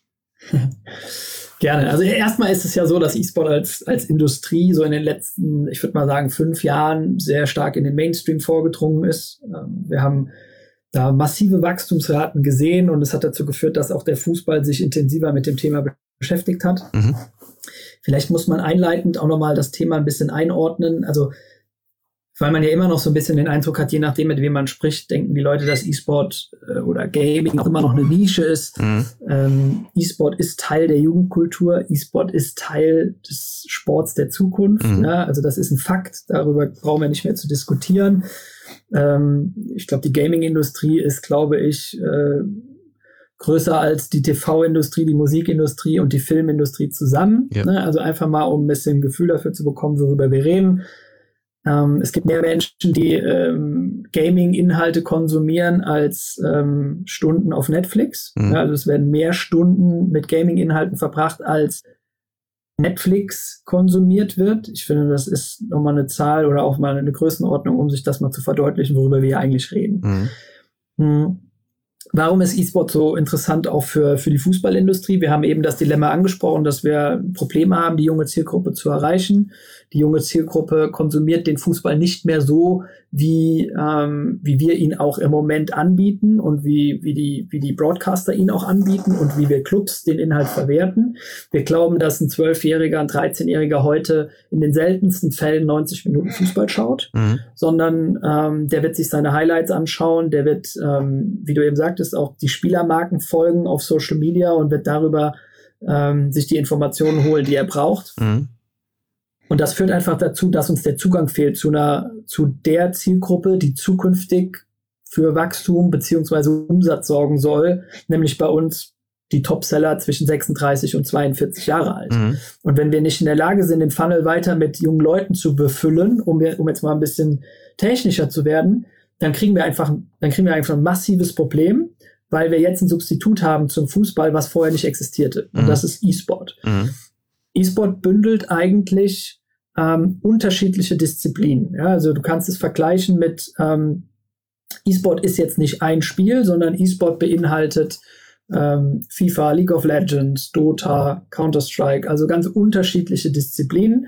[SPEAKER 3] Gerne. Also erstmal ist es ja so, dass E-Sport als Industrie so in den letzten, ich würde mal sagen, 5 Jahren sehr stark in den Mainstream vorgedrungen ist. Wir haben da massive Wachstumsraten gesehen und es hat dazu geführt, dass auch der Fußball sich intensiver mit dem Thema beschäftigt hat. Vielleicht muss man einleitend auch nochmal das Thema ein bisschen einordnen. Also weil man ja immer noch so ein bisschen den Eindruck hat, je nachdem, mit wem man spricht, denken die Leute, dass E-Sport oder Gaming auch immer noch eine Nische ist. E-Sport ist Teil der Jugendkultur. E-Sport ist Teil des Sports der Zukunft. Ja, also das ist ein Fakt. Darüber brauchen wir nicht mehr zu diskutieren. Ich glaube, die Gaming-Industrie ist, größer als die TV-Industrie, die Musikindustrie und die Filmindustrie zusammen. Ja. Ne? Also einfach mal, um ein bisschen Gefühl dafür zu bekommen, worüber wir reden. Es gibt mehr Menschen, die Gaming-Inhalte konsumieren als Stunden auf Netflix. Ja, also es werden mehr Stunden mit Gaming-Inhalten verbracht, als Netflix konsumiert wird. Ich finde, das ist nochmal eine Zahl oder auch mal eine Größenordnung, um sich das mal zu verdeutlichen, worüber wir hier eigentlich reden. Warum ist E-Sport so interessant auch für die Fußballindustrie? Wir haben eben das Dilemma angesprochen, dass wir Probleme haben, die junge Zielgruppe zu erreichen. Die junge Zielgruppe konsumiert den Fußball nicht mehr so, wie wir ihn auch im Moment anbieten und wie die Broadcaster ihn auch anbieten und wie wir Clubs den Inhalt verwerten. Wir glauben, dass ein 12-Jähriger, ein 13-Jähriger heute in den seltensten Fällen 90 Minuten Fußball schaut, sondern der wird sich seine Highlights anschauen, der wird, wie du eben sagtest, Markt ist, auch die Spielermarken folgen auf Social Media und wird darüber sich die Informationen holen, die er braucht. Mhm. Und das führt einfach dazu, dass uns der Zugang fehlt zu der Zielgruppe, die zukünftig für Wachstum beziehungsweise Umsatz sorgen soll, nämlich bei uns die Topseller zwischen 36 und 42 Jahre alt. Mhm. Und wenn wir nicht in der Lage sind, den Funnel weiter mit jungen Leuten zu befüllen, um jetzt mal ein bisschen technischer zu werden, dann kriegen wir einfach ein massives Problem, weil wir jetzt ein Substitut haben zum Fußball, was vorher nicht existierte. Und das ist E-Sport. Mhm. E-Sport bündelt eigentlich unterschiedliche Disziplinen. Ja, also du kannst es vergleichen mit E-Sport ist jetzt nicht ein Spiel, sondern E-Sport beinhaltet FIFA, League of Legends, Dota, Counter-Strike, also ganz unterschiedliche Disziplinen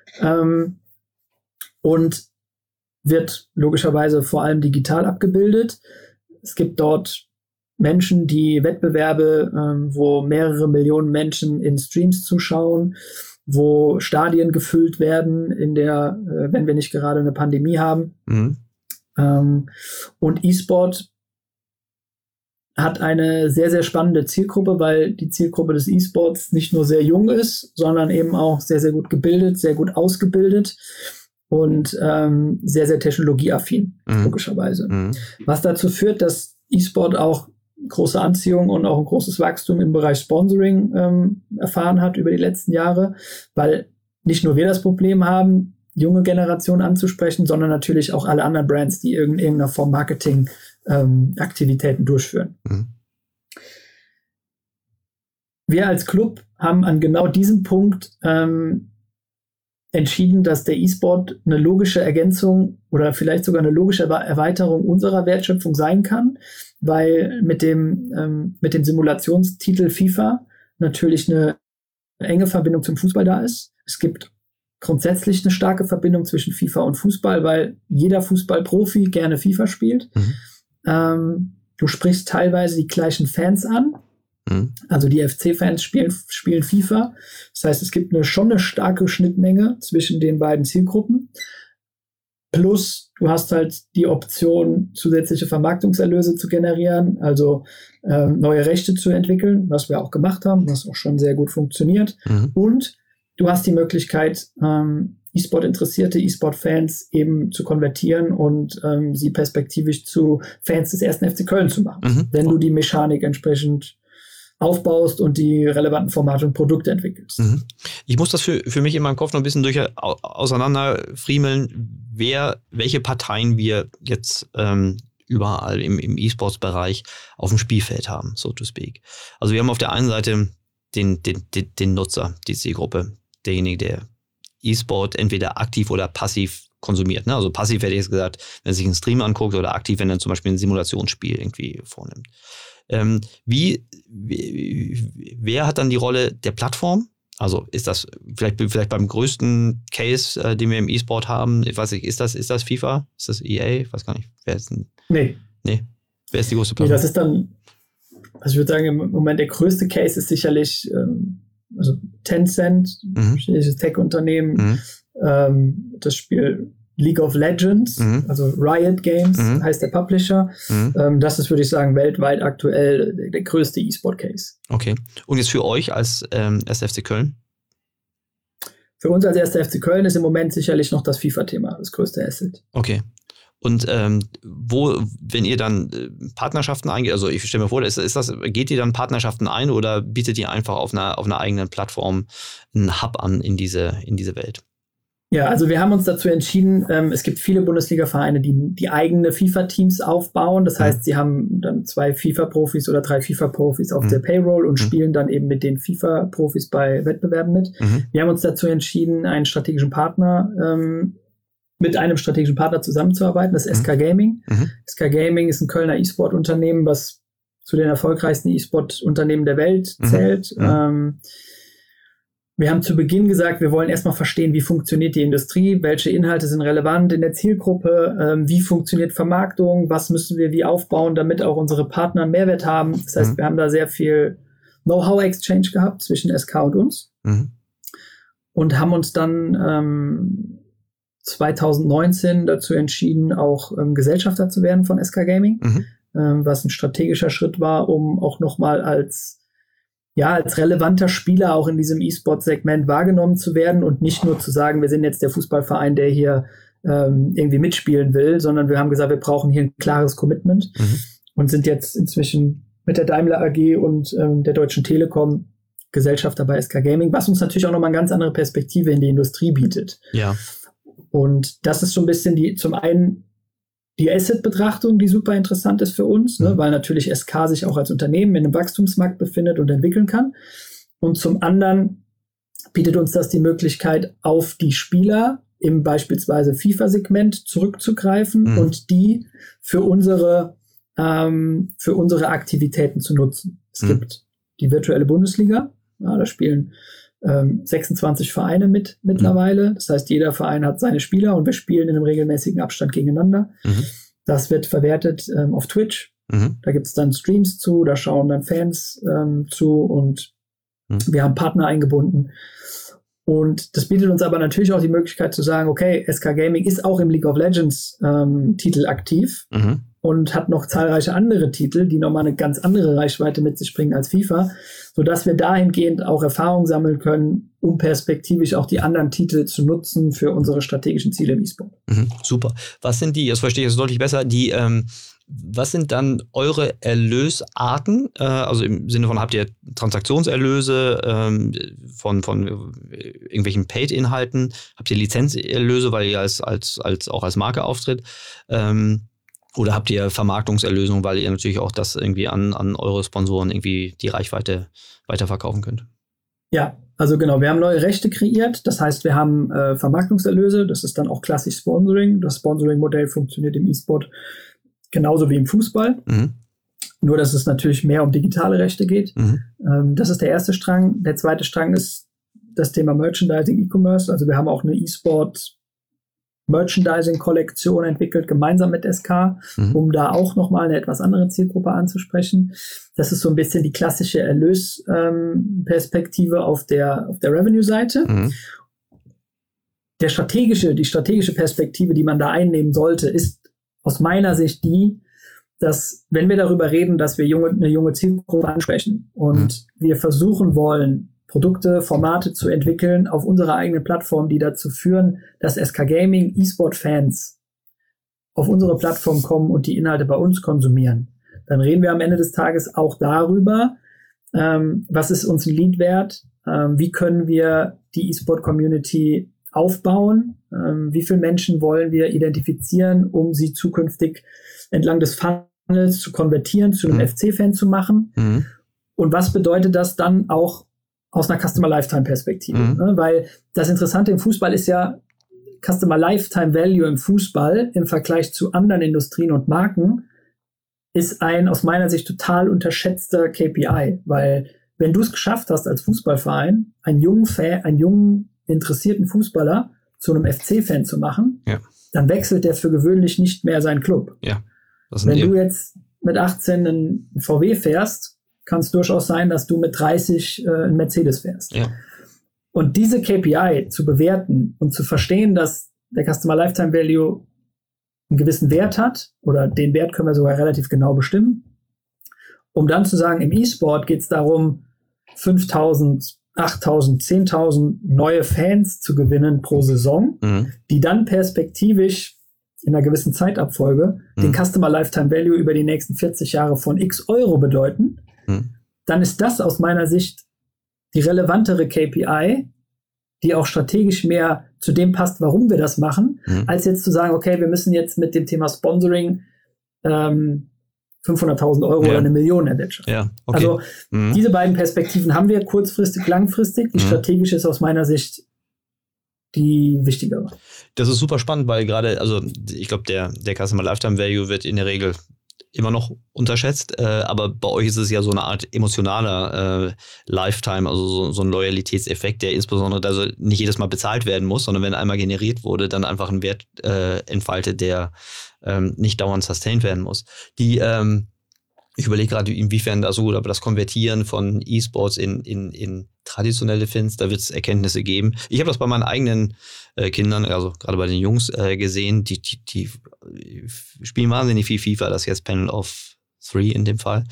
[SPEAKER 3] und wird logischerweise vor allem digital abgebildet. Es gibt dort Menschen, die Wettbewerbe, wo mehrere Millionen Menschen in Streams zuschauen, wo Stadien gefüllt werden, wenn wir nicht gerade eine Pandemie haben. Mhm. Und E-Sport hat eine sehr, sehr spannende Zielgruppe, weil die Zielgruppe des E-Sports nicht nur sehr jung ist, sondern eben auch sehr, sehr gut gebildet, sehr gut ausgebildet und sehr, sehr technologieaffin, logischerweise. Mhm. Was dazu führt, dass E-Sport auch große Anziehung und auch ein großes Wachstum im Bereich Sponsoring erfahren hat über die letzten Jahre, weil nicht nur wir das Problem haben, junge Generation anzusprechen, sondern natürlich auch alle anderen Brands, die irgendeiner Form Marketing Aktivitäten durchführen. Mhm. Wir als Club haben an genau diesem Punkt entschieden, dass der E-Sport eine logische Ergänzung oder vielleicht sogar eine logische Erweiterung unserer Wertschöpfung sein kann, weil mit dem Simulationstitel FIFA natürlich eine enge Verbindung zum Fußball da ist. Es gibt grundsätzlich eine starke Verbindung zwischen FIFA und Fußball, weil jeder Fußballprofi gerne FIFA spielt. Mhm. Du sprichst teilweise die gleichen Fans an. Mhm. Also die FC-Fans spielen FIFA. Das heißt, es gibt schon eine starke Schnittmenge zwischen den beiden Zielgruppen. Plus, du hast halt die Option, zusätzliche Vermarktungserlöse zu generieren, also neue Rechte zu entwickeln, was wir auch gemacht haben, was auch schon sehr gut funktioniert. Mhm. Und du hast die Möglichkeit, E-Sport-Interessierte, E-Sport-Fans eben zu konvertieren und sie perspektivisch zu Fans des 1. FC Köln zu machen, wenn du die Mechanik entsprechend aufbaust und die relevanten Formate und Produkte entwickelst. Mhm.
[SPEAKER 1] Ich muss das für mich in meinem Kopf noch ein bisschen auseinanderfriemeln, welche Parteien wir jetzt überall im E-Sports-Bereich auf dem Spielfeld haben, so to speak. Also wir haben auf der einen Seite den Nutzer, die Zielgruppe, derjenige, der E-Sport entweder aktiv oder passiv konsumiert. Ne? Also passiv hätte ich jetzt gesagt, wenn er sich einen Stream anguckt, oder aktiv, wenn er zum Beispiel ein Simulationsspiel irgendwie vornimmt. Wer hat dann die Rolle der Plattform? Also ist das vielleicht beim größten Case, den wir im E-Sport haben, ich weiß nicht, ist das FIFA? Ist das EA? Ich weiß gar nicht. Wer ist denn? Nee. Wer ist die größte Plattform?
[SPEAKER 3] Nee, das ist dann, also ich würde sagen, im Moment der größte Case ist sicherlich also Tencent, chinesisches Tech-Unternehmen, das Spiel League of Legends, also Riot Games heißt der Publisher. Das ist, würde ich sagen, weltweit aktuell der größte E-Sport-Case.
[SPEAKER 1] Okay. Und jetzt für euch als 1. FC Köln?
[SPEAKER 3] Für uns als 1. FC Köln ist im Moment sicherlich noch das FIFA-Thema das größte Asset.
[SPEAKER 1] Okay. Und wenn ihr dann Partnerschaften eingeht, also ich stelle mir vor, geht ihr dann Partnerschaften ein oder bietet ihr einfach auf einer eigenen Plattform einen Hub an in diese Welt?
[SPEAKER 3] Ja, also wir haben uns dazu entschieden, es gibt viele Bundesliga-Vereine, die eigene FIFA-Teams aufbauen. Das heißt, sie haben dann 2 FIFA-Profis oder 3 FIFA-Profis auf der Payroll und spielen dann eben mit den FIFA-Profis bei Wettbewerben mit. Wir haben uns dazu entschieden, mit einem strategischen Partner zusammenzuarbeiten, das ist SK Gaming. SK Gaming ist ein Kölner E-Sport-Unternehmen, was zu den erfolgreichsten E-Sport-Unternehmen der Welt zählt. Wir haben zu Beginn gesagt, wir wollen erstmal verstehen, wie funktioniert die Industrie, welche Inhalte sind relevant in der Zielgruppe, wie funktioniert Vermarktung, was müssen wir wie aufbauen, damit auch unsere Partner einen Mehrwert haben. Das heißt, wir haben da sehr viel Know-how-Exchange gehabt zwischen SK und uns und haben uns dann 2019 dazu entschieden, auch Gesellschafter zu werden von SK Gaming. was ein strategischer Schritt war, um auch nochmal als relevanter Spieler auch in diesem E-Sport-Segment wahrgenommen zu werden und nicht nur zu sagen, wir sind jetzt der Fußballverein, der hier irgendwie mitspielen will, sondern wir haben gesagt, wir brauchen hier ein klares Commitment und sind jetzt inzwischen mit der Daimler AG und der Deutschen Telekom Gesellschafter bei SK Gaming, was uns natürlich auch nochmal eine ganz andere Perspektive in die Industrie bietet.
[SPEAKER 1] Ja.
[SPEAKER 3] Und das ist so ein bisschen zum einen die Asset-Betrachtung, die super interessant ist für uns, ne, weil natürlich SK sich auch als Unternehmen in einem Wachstumsmarkt befindet und entwickeln kann. Und zum anderen bietet uns das die Möglichkeit, auf die Spieler im beispielsweise FIFA-Segment zurückzugreifen und die für unsere Aktivitäten zu nutzen. Es gibt die virtuelle Bundesliga, da spielen 26 Vereine mittlerweile. Das heißt, jeder Verein hat seine Spieler und wir spielen in einem regelmäßigen Abstand gegeneinander. Das wird verwertet auf Twitch. Da gibt es dann Streams zu, da schauen dann Fans zu und wir haben Partner eingebunden. Und das bietet uns aber natürlich auch die Möglichkeit zu sagen, okay, SK Gaming ist auch im League of Legends Titel aktiv und hat noch zahlreiche andere Titel, die nochmal eine ganz andere Reichweite mit sich bringen als FIFA, sodass wir dahingehend auch Erfahrung sammeln können, um perspektivisch auch die anderen Titel zu nutzen für unsere strategischen Ziele im E-Sport.
[SPEAKER 1] Super. Was sind die, das verstehe ich jetzt deutlich besser, was sind dann eure Erlösarten? Also im Sinne von, habt ihr Transaktionserlöse von irgendwelchen Paid-Inhalten? Habt ihr Lizenzerlöse, weil ihr auch als Marke auftritt? Oder habt ihr Vermarktungserlösungen, weil ihr natürlich auch das irgendwie an eure Sponsoren irgendwie die Reichweite weiterverkaufen könnt?
[SPEAKER 3] Ja, also genau, wir haben neue Rechte kreiert. Das heißt, wir haben Vermarktungserlöse. Das ist dann auch klassisch Sponsoring. Das Sponsoring-Modell funktioniert im E-Sport genauso wie im Fußball. Nur, dass es natürlich mehr um digitale Rechte geht. Das ist der erste Strang. Der zweite Strang ist das Thema Merchandising, E-Commerce. Also wir haben auch eine E-Sport Merchandising-Kollektion entwickelt, gemeinsam mit SK, um da auch nochmal eine etwas andere Zielgruppe anzusprechen. Das ist so ein bisschen die klassische Erlösperspektive auf der Revenue-Seite. Die strategische Perspektive, die man da einnehmen sollte, ist aus meiner Sicht die, dass, wenn wir darüber reden, dass wir eine junge Zielgruppe ansprechen und wir versuchen wollen, Produkte, Formate zu entwickeln auf unserer eigenen Plattform, die dazu führen, dass SK Gaming E-Sport-Fans auf unsere Plattform kommen und die Inhalte bei uns konsumieren, dann reden wir am Ende des Tages auch darüber, was ist uns ein Lead wert, wie können wir die E-Sport-Community aufbauen, wie viele Menschen wollen wir identifizieren, um sie zukünftig entlang des Funnels zu konvertieren, zu einem FC-Fan zu machen. Und was bedeutet das dann auch aus einer Customer Lifetime Perspektive? Ne? Weil das Interessante im Fußball ist ja, Customer Lifetime Value im Fußball im Vergleich zu anderen Industrien und Marken ist ein aus meiner Sicht total unterschätzter KPI, weil wenn du es geschafft hast als Fußballverein, einen jungen interessierten Fußballer zu einem FC-Fan zu machen, dann wechselt der für gewöhnlich nicht mehr seinen Club.
[SPEAKER 1] Ja,
[SPEAKER 3] wenn du jetzt mit 18 einen VW fährst, kann es durchaus sein, dass du mit 30 einen Mercedes fährst.
[SPEAKER 1] Ja.
[SPEAKER 3] Und diese KPI zu bewerten und zu verstehen, dass der Customer Lifetime Value einen gewissen Wert hat, oder den Wert können wir sogar relativ genau bestimmen, um dann zu sagen, im E-Sport geht es darum, 5.000, 8.000, 10.000 neue Fans zu gewinnen pro Saison, die dann perspektivisch in einer gewissen Zeitabfolge den Customer Lifetime Value über die nächsten 40 Jahre von x Euro bedeuten, dann ist das aus meiner Sicht die relevantere KPI, die auch strategisch mehr zu dem passt, warum wir das machen, als jetzt zu sagen, okay, wir müssen jetzt mit dem Thema Sponsoring 500.000 Euro oder 1 Million erwirtschaften.
[SPEAKER 1] Ja, okay.
[SPEAKER 3] Also diese beiden Perspektiven haben wir, kurzfristig, langfristig. Die strategische ist aus meiner Sicht die wichtigere.
[SPEAKER 1] Das ist super spannend, weil gerade, also ich glaube, der Customer Lifetime Value wird in der Regel immer noch unterschätzt, aber bei euch ist es ja so eine Art emotionaler Lifetime, also so ein Loyalitätseffekt, der insbesondere also nicht jedes Mal bezahlt werden muss, sondern wenn einmal generiert wurde, dann einfach einen Wert entfaltet, der nicht dauernd sustained werden muss. Ich überlege gerade, inwiefern das Konvertieren von E-Sports in traditionelle Fans, da wird es Erkenntnisse geben. Ich habe das bei meinen eigenen Kindern, also gerade bei den Jungs gesehen, die spielen wahnsinnig viel FIFA, das jetzt Panel of 3 in dem Fall.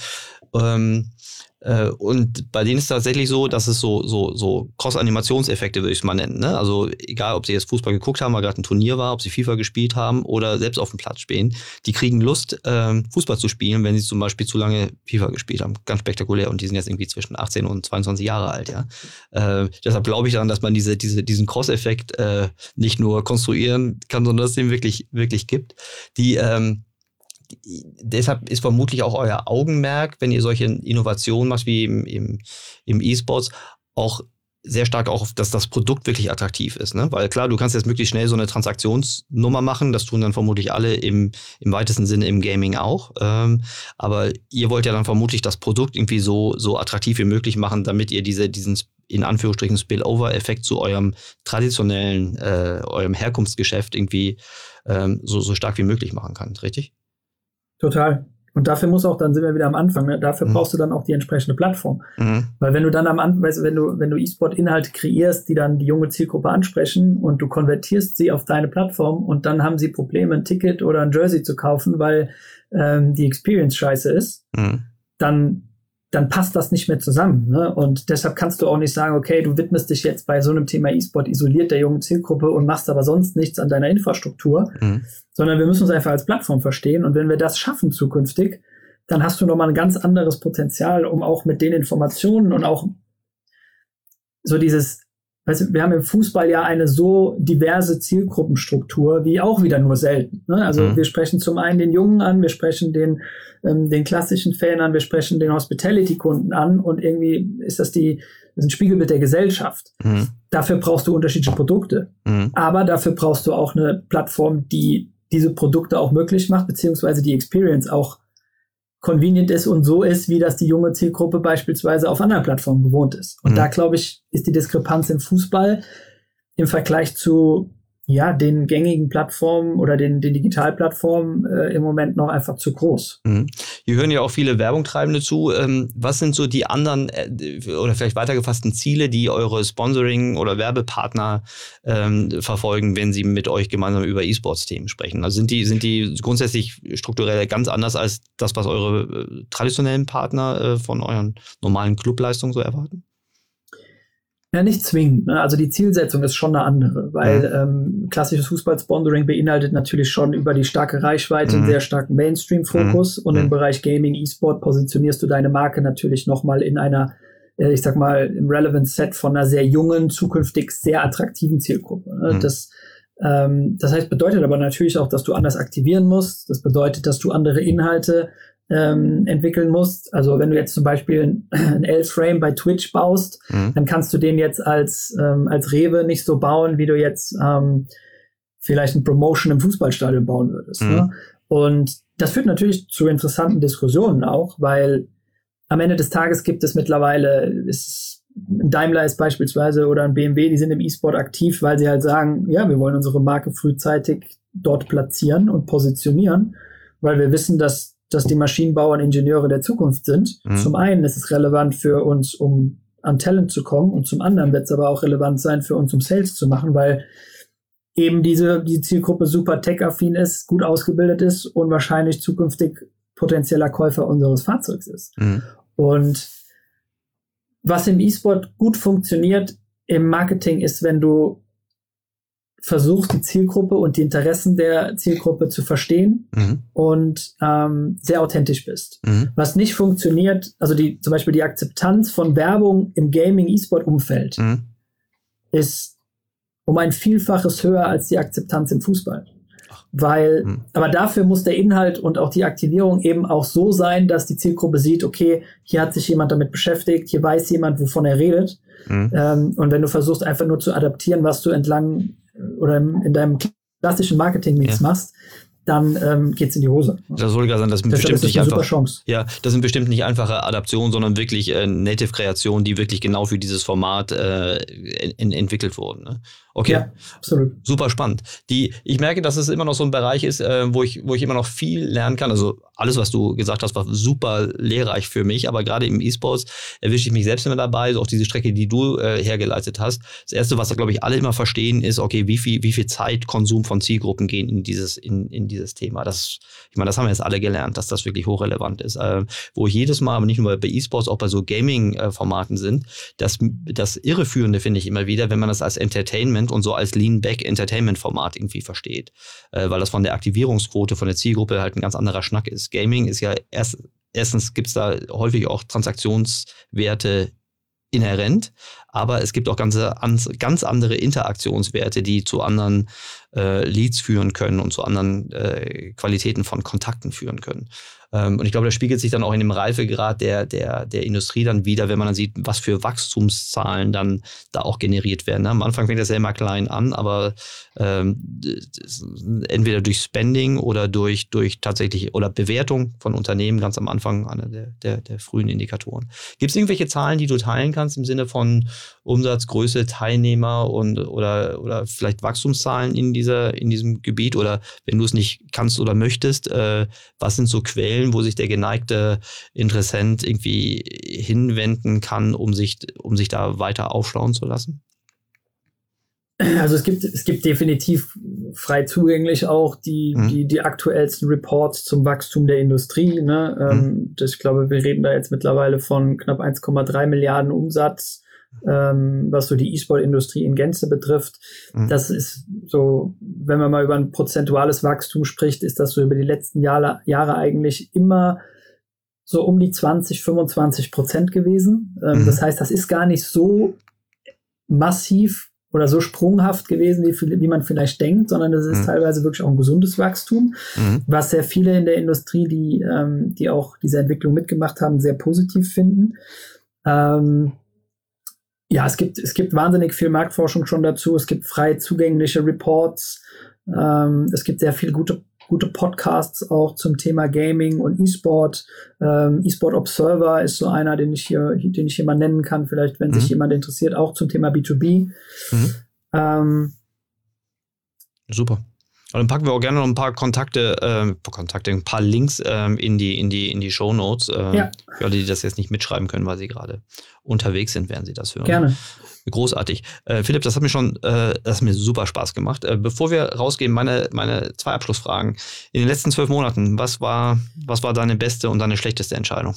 [SPEAKER 1] Und bei denen ist es tatsächlich so, dass es so Cross-Animationseffekte, würde ich es mal nennen. Ne? Also egal, ob sie jetzt Fußball geguckt haben, weil gerade ein Turnier war, ob sie FIFA gespielt haben oder selbst auf dem Platz spielen, die kriegen Lust, Fußball zu spielen, wenn sie zum Beispiel zu lange FIFA gespielt haben. Ganz spektakulär. Und die sind jetzt irgendwie zwischen 18 und 22 Jahre alt. Ja? Deshalb glaube ich daran, dass man diesen Cross-Effekt nicht nur konstruieren kann, sondern dass es den wirklich gibt. Deshalb ist vermutlich auch euer Augenmerk, wenn ihr solche Innovationen macht wie im E-Sports, auch sehr stark auch, dass das Produkt wirklich attraktiv ist. Ne? Weil klar, du kannst jetzt möglichst schnell so eine Transaktionsnummer machen, das tun dann vermutlich alle im weitesten Sinne im Gaming auch. Aber ihr wollt ja dann vermutlich das Produkt irgendwie so attraktiv wie möglich machen, damit ihr diesen in Anführungsstrichen Spillover-Effekt zu eurem traditionellen, eurem Herkunftsgeschäft irgendwie so stark wie möglich machen könnt, richtig?
[SPEAKER 3] Total. Und dafür dann sind wir wieder am Anfang, ne? Dafür brauchst du dann auch die entsprechende Plattform. Weil wenn du dann wenn du E-Sport-Inhalte kreierst, die dann die junge Zielgruppe ansprechen und du konvertierst sie auf deine Plattform und dann haben sie Probleme, ein Ticket oder ein Jersey zu kaufen, weil die Experience scheiße ist, dann passt das nicht mehr zusammen. Ne? Und deshalb kannst du auch nicht sagen, okay, du widmest dich jetzt bei so einem Thema E-Sport isoliert der jungen Zielgruppe und machst aber sonst nichts an deiner Infrastruktur, sondern wir müssen uns einfach als Plattform verstehen. Und wenn wir das schaffen zukünftig, dann hast du nochmal ein ganz anderes Potenzial, um auch mit den Informationen und auch so dieses, weißt du, wir haben im Fußball ja eine so diverse Zielgruppenstruktur, wie auch wieder nur selten. Ne? Also wir sprechen zum einen den Jungen an, wir sprechen den klassischen Fan an, wir sprechen den Hospitality-Kunden an und irgendwie ist das ein Spiegelbild der Gesellschaft. Dafür brauchst du unterschiedliche Produkte. Aber dafür brauchst du auch eine Plattform, die diese Produkte auch möglich macht, beziehungsweise die Experience auch convenient ist und so ist, wie das die junge Zielgruppe beispielsweise auf anderen Plattformen gewohnt ist. Und da, glaube ich, ist die Diskrepanz im Fußball im Vergleich zu den gängigen Plattformen oder den Digitalplattformen im Moment noch einfach zu groß.
[SPEAKER 1] Hier hören ja auch viele Werbungtreibende zu. Was sind so die anderen oder vielleicht weitergefassten Ziele, die eure Sponsoring- oder Werbepartner verfolgen, wenn sie mit euch gemeinsam über E-Sports-Themen sprechen? Also sind die grundsätzlich strukturell ganz anders als das, was eure traditionellen Partner von euren normalen Clubleistungen so erwarten?
[SPEAKER 3] Ja, nicht zwingend. Ne? Also die Zielsetzung ist schon eine andere, weil klassisches Fußball-Sponsoring beinhaltet natürlich schon über die starke Reichweite einen sehr starken Mainstream-Fokus und im Bereich Gaming, E-Sport positionierst du deine Marke natürlich nochmal in einer, ich sag mal, im Relevance-Set von einer sehr jungen, zukünftig sehr attraktiven Zielgruppe. Ne? Das heißt, bedeutet aber natürlich auch, dass du anders aktivieren musst. Das bedeutet, dass du andere Inhalte entwickeln musst. Also wenn du jetzt zum Beispiel ein L-Frame bei Twitch baust, dann kannst du den jetzt als Rewe nicht so bauen, wie du jetzt vielleicht ein Promotion im Fußballstadion bauen würdest. Ne? Und das führt natürlich zu interessanten Diskussionen auch, weil am Ende des Tages gibt es mittlerweile, ein Daimler ist beispielsweise oder ein BMW, die sind im E-Sport aktiv, weil sie halt sagen, ja, wir wollen unsere Marke frühzeitig dort platzieren und positionieren, weil wir wissen, dass die Maschinenbauer und Ingenieure der Zukunft sind. Zum einen ist es relevant für uns, um an Talent zu kommen, und zum anderen wird es aber auch relevant sein für uns, um Sales zu machen, weil eben die Zielgruppe super tech-affin ist, gut ausgebildet ist und wahrscheinlich zukünftig potenzieller Käufer unseres Fahrzeugs ist. Und was im E-Sport gut funktioniert im Marketing ist, wenn du versuchst, die Zielgruppe und die Interessen der Zielgruppe zu verstehen und sehr authentisch bist. Was nicht funktioniert, also zum Beispiel die Akzeptanz von Werbung im Gaming-E-Sport-Umfeld ist um ein Vielfaches höher als die Akzeptanz im Fußball. Aber dafür muss der Inhalt und auch die Aktivierung eben auch so sein, dass die Zielgruppe sieht, okay, hier hat sich jemand damit beschäftigt, hier weiß jemand, wovon er redet. Und wenn du versuchst, einfach nur zu adaptieren, was du entlang oder in deinem klassischen Marketing-Mix machst, dann geht's in die Hose.
[SPEAKER 1] Das soll gar sein, das sind bestimmt nicht
[SPEAKER 3] einfach. Chance.
[SPEAKER 1] Ja, das sind bestimmt nicht einfache Adaptionen, sondern wirklich Native-Kreationen, die wirklich genau für dieses Format entwickelt wurden. Ne? Okay,
[SPEAKER 3] ja, absolut.
[SPEAKER 1] Super spannend. Ich merke, dass es immer noch so ein Bereich ist, wo ich immer noch viel lernen kann. Also alles, was du gesagt hast, war super lehrreich für mich, aber gerade im E-Sports erwische ich mich selbst immer dabei, so auch diese Strecke, die du hergeleitet hast. Das Erste, was, glaube ich, alle immer verstehen, ist, okay, wie viel Zeitkonsum von Zielgruppen gehen in dieses Thema. Ich meine, das haben wir jetzt alle gelernt, dass das wirklich hochrelevant ist. Wo ich jedes Mal, aber nicht nur bei E-Sports, auch bei so Gaming-Formaten sind, das Irreführende finde ich immer wieder, wenn man das als Entertainment und so als Lean-Back-Entertainment-Format irgendwie versteht. Weil das von der Aktivierungsquote, von der Zielgruppe halt ein ganz anderer Schnack ist. Gaming ist ja erstens gibt es da häufig auch Transaktionswerte inhärent, aber es gibt auch ganz andere Interaktionswerte, die zu anderen Leads führen können und zu anderen Qualitäten von Kontakten führen können. Und ich glaube, das spiegelt sich dann auch in dem Reifegrad der Industrie dann wieder, wenn man dann sieht, was für Wachstumszahlen dann da auch generiert werden. Am Anfang fängt das ja immer klein an, aber entweder durch Spending oder durch tatsächlich oder Bewertung von Unternehmen ganz am Anfang einer der frühen Indikatoren. Gibt es irgendwelche Zahlen, die du teilen kannst im Sinne von Umsatzgröße, Teilnehmer oder vielleicht Wachstumszahlen in diesem Gebiet? Oder wenn du es nicht kannst oder möchtest, was sind so Quellen, wo sich der geneigte Interessent irgendwie hinwenden kann, um sich da weiter aufschlauen zu lassen?
[SPEAKER 3] Also es gibt definitiv frei zugänglich auch die aktuellsten Reports zum Wachstum der Industrie. Ne? Ich glaube, wir reden da jetzt mittlerweile von knapp 1,3 Milliarden Umsatz, was so die E-Sport-Industrie in Gänze betrifft. Das ist so, wenn man mal über ein prozentuales Wachstum spricht, ist das so über die letzten Jahre eigentlich immer so um die 20-25% gewesen. Das heißt, das ist gar nicht so massiv oder so sprunghaft gewesen, wie man vielleicht denkt, sondern das ist teilweise wirklich auch ein gesundes Wachstum, was sehr viele in der Industrie, die auch diese Entwicklung mitgemacht haben, sehr positiv finden. Ja, es gibt wahnsinnig viel Marktforschung schon dazu. Es gibt frei zugängliche Reports. Es gibt sehr viele gute Podcasts auch zum Thema Gaming und E-Sport. E-Sport Observer ist so einer, den ich hier mal nennen kann, vielleicht, wenn sich jemand interessiert, auch zum Thema B2B.
[SPEAKER 1] Super. Und dann packen wir auch gerne noch ein paar ein paar Links in die Shownotes. Für alle, die das jetzt nicht mitschreiben können, weil sie gerade unterwegs sind, werden sie das hören.
[SPEAKER 3] Gerne.
[SPEAKER 1] Großartig. Philipp, das hat mir super Spaß gemacht. Bevor wir rausgehen, meine 2 Abschlussfragen. In den letzten 12 Monaten, was war deine beste und deine schlechteste Entscheidung?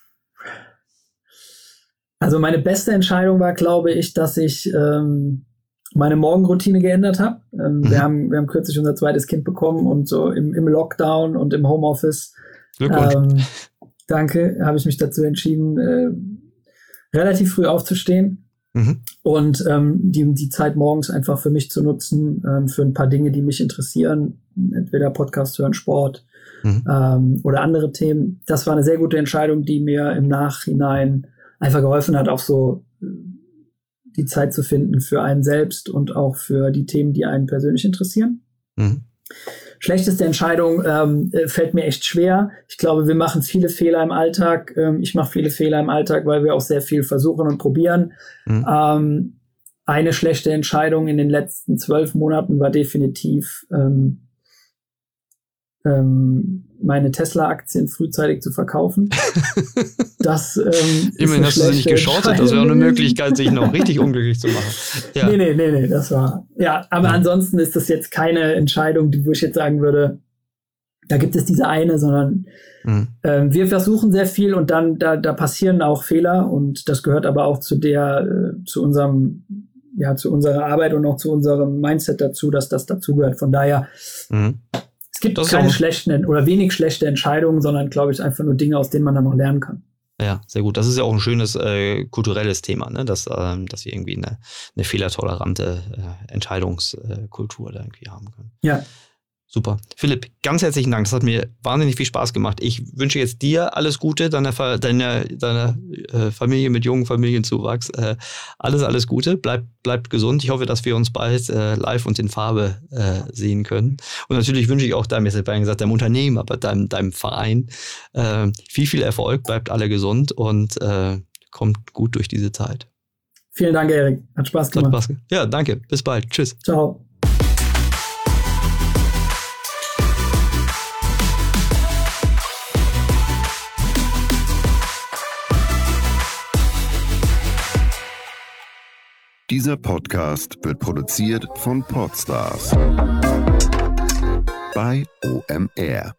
[SPEAKER 3] Also meine beste Entscheidung war, glaube ich, dass ich meine Morgenroutine geändert habe. Wir haben kürzlich unser zweites Kind bekommen und so im Lockdown und im Homeoffice.
[SPEAKER 1] Glückwunsch.
[SPEAKER 3] Danke, habe ich mich dazu entschieden, relativ früh aufzustehen und die Zeit morgens einfach für mich zu nutzen, für ein paar Dinge, die mich interessieren, entweder Podcast hören, Sport oder andere Themen. Das war eine sehr gute Entscheidung, die mir im Nachhinein einfach geholfen hat, auch so die Zeit zu finden für einen selbst und auch für die Themen, die einen persönlich interessieren. Schlechteste Entscheidung fällt mir echt schwer. Ich glaube, wir machen viele Fehler im Alltag. Ich mache viele Fehler im Alltag, weil wir auch sehr viel versuchen und probieren. Eine schlechte Entscheidung in den letzten 12 Monaten war definitiv meine Tesla-Aktien frühzeitig zu verkaufen. Das
[SPEAKER 1] immerhin hast du sie nicht geschortet. Das wäre eine Möglichkeit, sich noch richtig unglücklich zu machen. Ja.
[SPEAKER 3] Nee, das war... Ja, aber ansonsten ist das jetzt keine Entscheidung, wo ich jetzt sagen würde, da gibt es diese eine, sondern wir versuchen sehr viel und dann da passieren auch Fehler und das gehört aber auch zu unserer Arbeit und auch zu unserem Mindset dazu, dass das dazugehört. Von daher es gibt keine schlechten oder wenig schlechte Entscheidungen, sondern, glaube ich, einfach nur Dinge, aus denen man dann noch lernen kann.
[SPEAKER 1] Ja, sehr gut. Das ist ja auch ein schönes kulturelles Thema, ne? Dass wir irgendwie eine fehlertolerante Entscheidungskultur da irgendwie haben können.
[SPEAKER 3] Ja.
[SPEAKER 1] Super. Philipp, ganz herzlichen Dank. Das hat mir wahnsinnig viel Spaß gemacht. Ich wünsche jetzt dir alles Gute, deiner Familie mit jungen Familienzuwachs. Alles Gute. Bleibt gesund. Ich hoffe, dass wir uns bald live und in Farbe sehen können. Und natürlich wünsche ich auch deinem Unternehmen, aber deinem Verein viel Erfolg. Bleibt alle gesund und kommt gut durch diese Zeit.
[SPEAKER 3] Vielen Dank, Erik. Hat Spaß gemacht.
[SPEAKER 1] Ja, danke. Bis bald. Tschüss.
[SPEAKER 3] Ciao.
[SPEAKER 4] Dieser Podcast wird produziert von Podstars bei OMR.